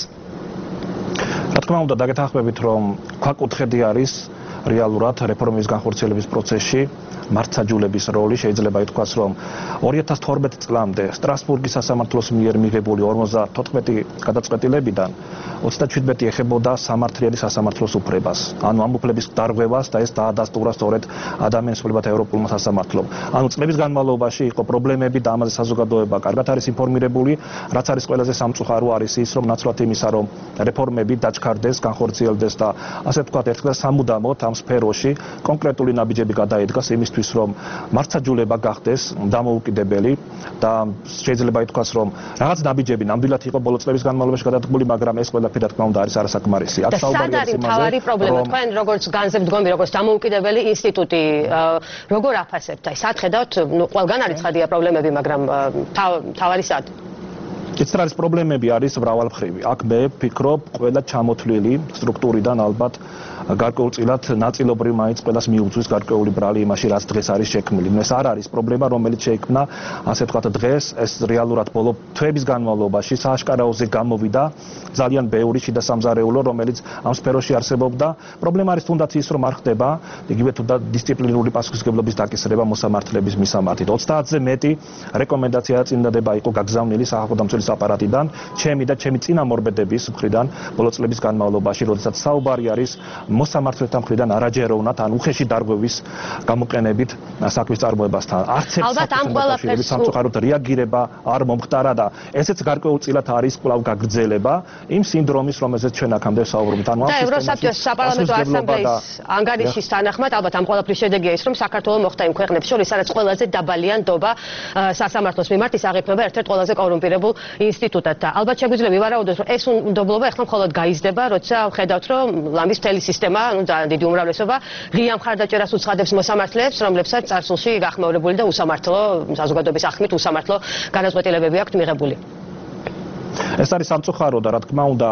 რა თქმა უნდა, დაგეთანხმებით, რომ ქვაკუთხედი არის რეალურად რეფორმის განხორციელების პროცესში მართლმსაჯულების როლი. შეიძლება ითქვას, რომ ორი ათას თორმეტ წლამდე სტრასბურგის სასამართლოს მიერ მიღებული ორმოცდათოთხმეტი გადაწყვეტილებიდან ოცდაშვიდმეტი ეხებოდა სამართლიანი სასამართლოს უფლებას, ანუ ამ უფლების დარღვევას და ეს დაადასტურა სწორედ ადამიანის უფლებათა ევროპულმა სასამართლომ. ანუ წლების განმავლობაში იყო პრობლემები და ამაზე საზოგადოება კარგად არის ინფორმირებული, რაც არის ყველაზე სამწუხარო არის ის, რომ ნაცვლად იმისა, რომ რეფორმები დაჩქარდეს, განხორციელდეს და ასე ვთქვათ, ერთხელ სამუდამოდ ამ სფეროში კონკრეტული ნაბიჯები გადაედგას იმისთვის, რომ მართლმსაჯულება გახდეს დამოუკიდებელი და შეიძლება ითქვას, რომ რაღაც ნაბიჯები ნამდვილად იყო ბოლო წლების განმავლობაში გადადგმული, მაგრამ ეს ყველაფერი რა თქმა უნდა არის არასაკმარისი. აქ საუბარია იმაზე, მთავარი პრობლემა თქვენ როგორც განზებ დგომი, როგორც დამოუკიდებელი ინსტიტუტი, როგორ აფასებთ? აი, სად ხედავთ? ნუ ყველგან არის ცხადია პრობლემები, მაგრამ მთავარი სად? ეს არის პრობლემები არის მრავალმხრივი. აქ მე ვფიქრობ, ყველა ჩამოთვლილი სტრუქტურიდან ალბათ გარკვეულწილად ნაწილობრივ მაინც ყველას მიუძღვის გარკვეული ბრალი იმაში, რაც დღეს არის შექმნილი. ეს არ არის პრობლემა, რომელიც შეიქმნა, ასე ვთქვათ, დღეს, ეს რეალურად ბოლო თვეების განმავლობაში სააშკარაოზე გამოვიდა ძალიან ბევრი შიდა სამზარეულო, რომელიც ამ სფეროში არსებობდა. პრობლემა არის თუნდაც ის, რომ არ ხდება იგივე თუნდაც დისციპლინური პასუხისმგებლობის დაკისრება მოსამართლეების მისამართით. ოცდაათზე მეტი რეკომენდაცია და წინადადება იყო გაგზავნილი სახალხო დამცველის აპარატიდან, ჩემი და ჩემი წინამორბედების მხრიდან ბოლო წლების განმავლობაში, როდესაც საუბარი არის მოსამართლეთა მხრიდან არაჯეროვნად ან უხეში დარღვევის გამოყენებით საქმის წარმოებასთან. არც ერთ საკითხს სამწუხაროდ რეაგირება არ მომხდარა და ესეც გარკვეულწილად არის კვლავ გაგრძელება იმ სინდრომის, რომელზეც ჩვენ აქამდე ვსაუბრობთ. ანუ ამ და ევროსაბჭოს საპარლამენტო ასამბლეის ანგარიშის თანახმად, ალბათ ამ ყველაფრის შედეგია ის, რომ საქართველოს მოხდა იმ ქვეყნებს შორის, სადაც ყველაზე დაბალია ნდობა სასამართლოს მიმართ, ის აღიქმება ერთ-ერთ ყველაზე კორუმპირებულ ინსტიტუტად და ალბათ შეგვიძლია ვივარაუდოთ, რომ ეს ნდობლობა ეხლა მხოლოდ გაიზრდება, როცა ხედავთ, რომ ლამის მთელი სისტემა, ну ძალიან დიდი უმრავლესობა ღია მხარდაჭერას უცხადებს მოსამართლეებს, რომლებსაც წარსულში გახმეურებული და უსამართლო საზოგადოების ახმით უსამართლო განაწყვეტილებები აქვთ მიღებული. ეს არის სამწუხარო და რა თქმა უნდა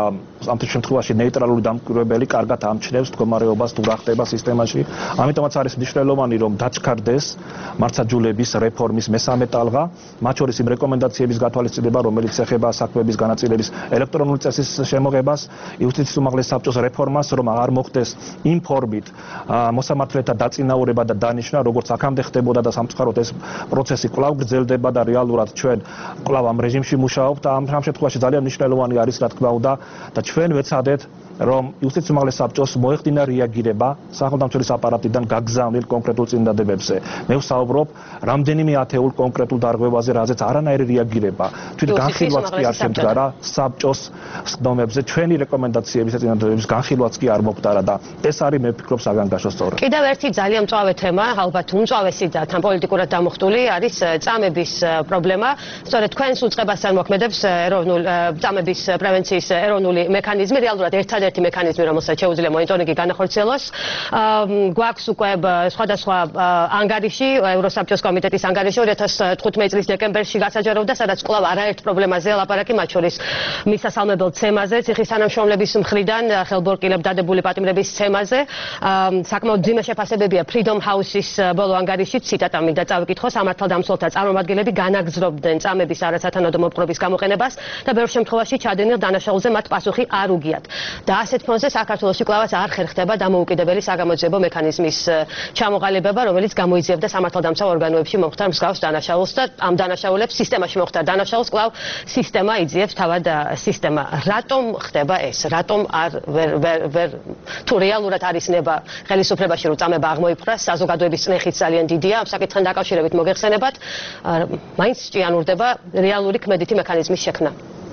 ამ შემთხვევაში ნეიტრალური დამკვირვებელი კარგად ამჩნევს მდგომარეობას თუ რა ხდება სისტემაში. ამიტომაც არის მნიშვნელოვანი რომ დაჩქარდეს მართლმსაჯულების რეფორმის მესამე ტალღა, მათ შორის იმ რეკომენდაციების გათვალისწინება, რომელიც ეხება საქმეების განაწილების ელექტრონული წესის შემოღებას, იუსტიციის უმაღლეს საბჭოს რეფორმას, რომ არ მოხდეს იმ ფორმით მოსამართლეთა დაწინაურება და დანიშვნა, როგორც აქამდე ხდებოდა და სამწუხაროდ ეს პროცესი კვლავ გრძელდება და რეალურად ჩვენ კვლავ ამ რეჟიმში მუშაობთ და ამ შემთხვევაში ძალიან მნიშვნელოვანი არის რა თქმა უნდა და ჩვენ ვეცადეთ რომ იუსტიციის უმაღლეს საბჭოს მოეხდინა რეაგირება სახელმწიფოს აპარატიდან გაგზავნილ კონკრეტულ წინადადებებზე. მე ვსაუბრობ რამდენიმე ათეულ კონკრეტულ დარღვევაზე, რაზეც არანაირი რეაგირება. თვით განხილვაც კი არ შემდგარა საბჭოს სხდომებზე, ჩვენი რეკომენდაციების და წინადადებების განხილვაც კი არ მომხდარა და ეს არის მე ვფიქრობ საგანგაშო სწორად. კიდევ ერთი ძალიან მწვავე თემა, ალბათ უმწვავესი და თან პოლიტიკურად დამოხტული არის წამების პრობლემა. სწორედ თქვენს უწყებას მოქმედებს ეროვნულ წამების პრევენციის ეროვნული მექანიზმი, რეალურად ერთად ერთი მექანიზმი, რომელსაც შეუძლია მონიტორინგი განახორციელოს. გვაქვს უკვე სხვადასხვა ანგარიში, ევროსაბჭოს კომიტეტის ანგარიში ორი ათას თხუთმეტი წლის დეკემბერში გასაჯაროვდა, სადაც კვლავ არაერთ პრობლემაზეა ლაპარაკი, მათ შორის მისასალმებელ ცემაზე, ციხის თანამშრომლების მხრიდან ხელბორკილებ დადებული პატიმრების ცემაზე. საკმაოდ მძიმე შეფასებებია Freedom House-ის ბოლო ანგარიში, ციტატა მინდა წავიკითხო, სამართალდამცველთა წარმომადგენლები განაგრძობდნენ წამების არასათანადო მოპყრობის გამოყენებას და ბევრ შემთხვევაში ჩადენილ დანაშაულზე მათ პასუხი არ უგიათ. და ასეთ ფონზე საქართველოში კვლავაც არ ხერხდება დამოუკიდებელი საგამოძიებო მექანიზმის ჩამოყალიბება, რომელიც გამოიძიებდა სამართალდამცავ ორგანოებში მომხდარ მსგავს დანაშაულს და ამ დანაშაულებს სისტემაში მომხდარ დანაშაულს კვლავ სისტემა იძიებს თავად სისტემა. რატომ ხდება ეს? რატომ არ ვერ თუ რეალურად არის ნება ხელისუფლებაში რომ წამება აღმოიფხვრას, საზოგადოების წნეხიც ძალიან დიდია, ამ საკითხთან დაკავშირებით მოგეხსენებათ, მაინც ჭიანურდება რეალური ქმედითი მექანიზმის შექმნა.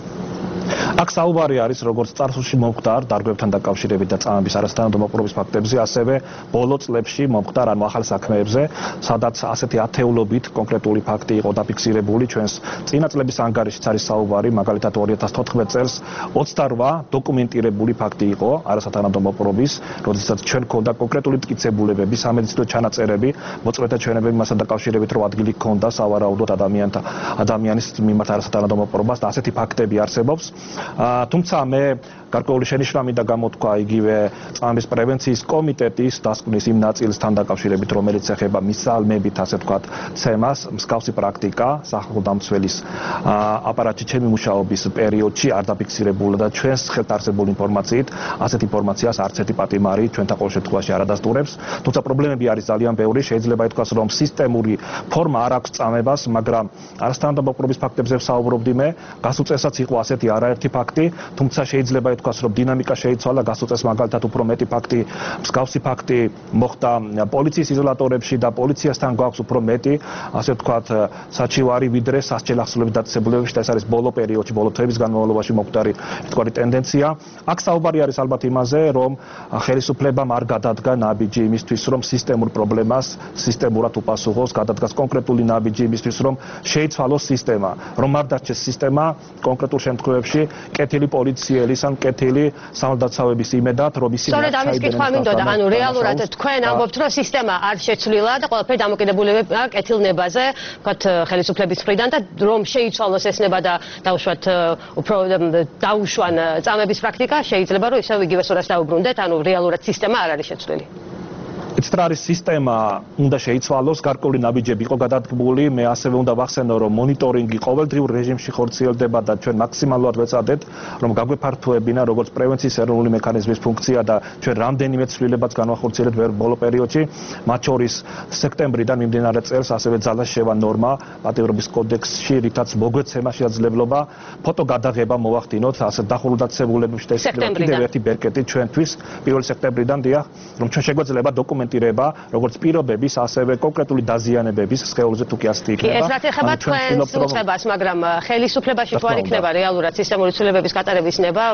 აქ საუბარი არის როგორც წარსულში მომხდარ დარგვებთან დაკავშირებით და წამების არასათანადო მოპყრობის ფაქტებზე, ასევე ბოლო წლებში მომხდარ ან ახალ საქმეებზე, სადაც ასეთი ათეულობით კონკრეტული ფაქტი იყო დაფიქსირებული. ჩვენს წინა წლების ანგარიშიც არის საუბარი, მაგალითად ორი ათას თოთხმეტ წელს ოცდარვა დოკუმენტირებული ფაქტი იყო არასათანადო მოპყრობის, როდესაც ჩვენ გვქონდა კონკრეტული მტკიცებულებები, სამედიცინო ჩანაწერები, მოწყვეტა ჩვენებები მასთან დაკავშირებით, რომ ადგილი ჰქონდა სავარაუდოდ ადამიანთა ადამიანის მიმართ არასათანადო მოპყრობას და ასეთი ფაქტები არსებობს. თუმცა მე გარკვეული შენიშვნა მინდა გამოთქვა იგივე წამების პრევენციის კომიტეტის დასკვნის იმ ნაწილთან დაკავშირებით, რომელიც ეხება მისალმებით, ასე ვთქვათ, ცემას, მსგავსი პრაქტიკა სახელმწიფოს აპარატში ჩემი მუშაობის პერიოდში არ დაფიქსირებულა და ჩვენს ხელთ არსებული ინფორმაციით ასეთ ინფორმაციას არც ერთი პატიმარი ჩვენთან ყოველ შემთხვევაში არ ადასტურებს. თუმცა პრობლემები არის ძალიან ბევრი, შეიძლება ითქვას, რომ სისტემური ფორმა არ აქვს წამებას, მაგრამ არასთანადო მოპყრობის ფაქტებზე ვსაუბრობდი მე, გასუწესაც იყო ასეთი არაერთი ფაქტი, თუმცა შეიძლება ითქვას, რომ დინამიკა შეიცვალა, გასუწეს მაგალითად უფრო მეტი ფაქტი, მსგავსი ფაქტი მოხდა პოლიციის იზოლატორებში და პოლიციასთან გვაქვს უფრო მეტი, ასე ვთქვათ, საჩივარი ვიდრე სასჯელ ახსნილების დაწესებულებებში და ეს არის ბოლო პერიოდში, ბოლო თვეების განმავლობაში მომხდარი ერთგვარი ტენდენცია. აქ საუბარი არის ალბათ იმაზე, რომ ხელისუფლებამ არ გადადგა ნაბიჯი იმისთვის, რომ სისტემურ პრობლემას სისტემურად უპასუხოს, გადადგას კონკრეტული ნაბიჯი იმისთვის, რომ შეიცვალოს სისტემა, რომ არ დარჩეს სისტემა კონკრეტულ შემთხვევებში კეთილი პოლიცielis ან კეთილი სამართალდაცავების იმედად, რომ ისინი სწორედ ამის კითხვა მინდოდა, ანუ რეალურად თქვენ ამბობთ, რომ სისტემა არ შეცვლილა და ყველაფერი დამოკიდებულება კეთილნებაზე, ვთქვათ, ხელისუფლების მხრიდან და რომ შეიცვალოს ეს ნება და დაუშვათ უფრო დაუშვან წამების პრაქტიკა, შეიძლება რომ ისევ იგივე სურათს დაუბრუნდეთ, ანუ რეალურად სისტემა არ არის შეცვლილი. იცით რა არის სისტემა უნდა შეიცვალოს, გარკვეული ნაბიჯები იყო გადადგმული, მე ასევე უნდა ვახსენო, რომ მონიტორინგი ყოველდღიურ რეჟიმში ხორციელდება და ჩვენ მაქსიმალურად ვეცადეთ, რომ გაგვეფართოებინა როგორც პრევენციის ეროვნული მექანიზმის ფუნქცია და ჩვენ რამდენიმე ცვლილებაც განვახორციელებთ ბოლო პერიოდში, მათ შორის სექტემბრიდან მიმდინარე წელს ასევე ძალას შევა ნორმა პატიმრობის კოდექსში, რითაც მოგვეცემა შესაძლებლობა ფოტო გადაღება მოვახდინოთ ასე დახურულ დაწესებულებებში და ეს კიდევ ერთი ბერკეტი ჩვენთვის პირველი სექტემბრიდან დიახ, რომ ჩვენ შეგვეძლება დოკუმენტირება როგორც პირობების, ასევე კონკრეტული დაზიანებების სხეულზე თუ კი ასეთი იქნება. ეს რაც ეხება თქვენს უწყებას, მაგრამ ხელისუფლებაში თუ არ იქნება რეალურად სისტემური ცვლილებების გატარების ნება,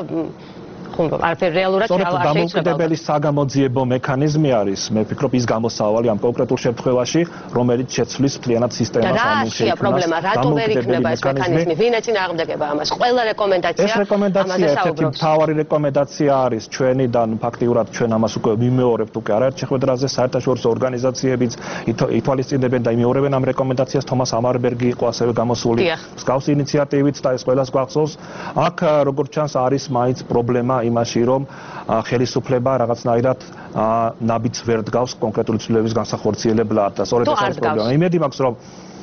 არაფერ რეალურად არ შეიძლება. დამოუკიდებელი საგამოძიებო მექანიზმი არის, მე ვფიქრობ, ის გამოსავალი ამ კონკრეტულ შემთხვევაში, რომელიც შეცვლის მთლიანად სისტემას ამ შექმნას. რა პრობლემა, რატომ ვერ იქნება ეს მექანიზმი? ვინ ეწინააღმდეგება ამას? ყველა რეკომენდაცია ეს რეკომენდაცია ერთ-ერთი მთავარი რეკომენდაცია არის ჩვენიდან, ფაქტიურად ჩვენ ამას უკვე ვიმეორებთ უკვე არაერთ შეხვედრაზე, საერთაშორისო ორგანიზაციებიც ითვალისწინებენ და იმეორებენ ამ რეკომენდაციას. თომას ამარბერგი იყო ასევე გამოსული მსგავსი ინიციატივით და ეს ყველას გვახსოვს. აქ როგორც ჩანს არის მაინც პრობლემა იმაში, რომ ხელისუფლება რაღაცნაირად ნაბიჯს ვერ დგავს კონკრეტული ცვლილების განსახორციელებლად და სწორედ ეს არის პრობლემა. იმედი მაქვს, რომ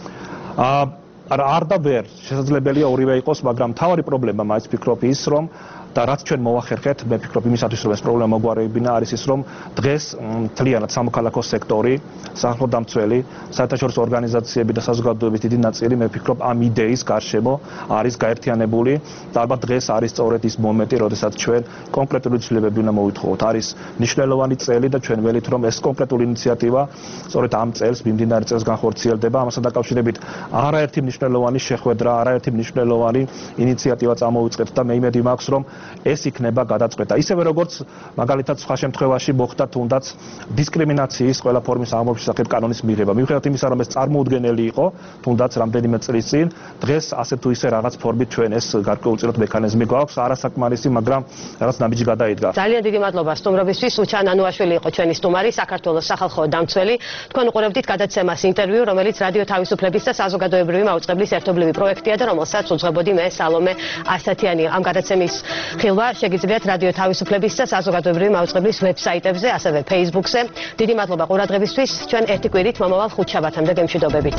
არ და ვერ შესაძლებელია ორივე იყოს, მაგრამ მთავარი პრობლემა მაინც ფიქრობ ის, რომ და რაც ჩვენ მოვახერხეთ, მე ფიქრობ იმისათვის, რომ ეს პრობლემა მოგვარებინა, არის ის, რომ დღეს მთლიანად სამოქალაქო სექტორი, სახელმწიფო დამცველი, საერთაშორისო ორგანიზაციები და საზოგადოების დიდი ნაწილი, მე ფიქრობ, ამ იდეის გარშემო არის გაერთიანებული და ალბათ დღეს არის სწორედ ის მომენტი, როდესაც ჩვენ კონკრეტული ცვლილებები უნდა მოვითხოვოთ. არის მნიშვნელოვანი წელი და ჩვენ ველით, რომ ეს კონკრეტული ინიციატივა სწორედ ამ წელს, მიმდინარე წელს განხორციელდება. ამასთან დაკავშირებით არაერთი მნიშვნელოვანი შეხვედრა, არაერთი მნიშვნელოვანი ინიციატივა წამოვიწყეთ და მე იმედი მაქვს, რომ ეს იქნება გადაწყვეტა. ისევე როგორც მაგალითად სხვა შემთხვევაში მოხდა თუნდაც დისკრიმინაციის ყველა ფორმის აღმოფხვის შესახებ კანონის მიღება. მიუხედავად იმისა, რომ ეს წარმოუდგენელი იყო, თუნდაც რამდენიმე წლის წინ, დღეს ასე თუ ისე რაღაც ფორმით ჩვენ ეს გარკვეულწილად მექანიზმი გვაქვს, არასაკმარისი, მაგრამ რაღაც ნაბიჯი გადაიდგა. ძალიან დიდი მადლობა სტუმრობისთვის. უჩან ანუაშვილი იყო ჩვენი სტუმარი, საქართველოს სახალხო დამცველი. თქვენ უყურებდით გადაცემას ინტერვიუ, რომელიც რადიო თავისუფლების და საზოგადოებრივი მაუწყებლის ერთობლივი პროექტია და რომელსაც უძღვებოდი მე სალომე ასათიანი. ამ გადაცემის ხილვა შეგიძლიათ რადიო თავისუფლების და საზოგადოებრივი მაუწყებლის ვებსაიტებზე, ასევე Facebook-ზე. დიდი მადლობა ყურადღებისთვის. ჩვენ ერთი კვირით მომავალ ხუთშაბათამდე გემშვიდობებით.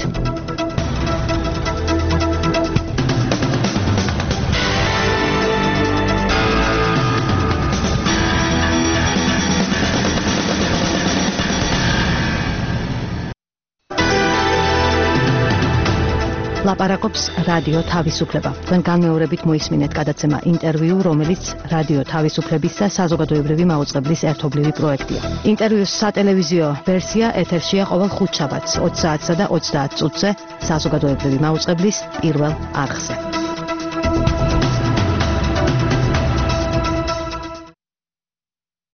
ლაპარაკობს რადიო თავისუფლება. თქვენ განმეორებით მოისმინეთ გადაცემა ინტერვიუ, რომელიც რადიო თავისუფლების და საზოგადოებრივი მაუწყებლის ერთობლივი პროექტია. ინტერვიუს სატელევიზიო ვერსია ეთერშია ყოველ ხუთშაბათს ოცი საათსა და ოცდაათ წუთზე საზოგადოებრივი მაუწყებლის პირველ არხზე.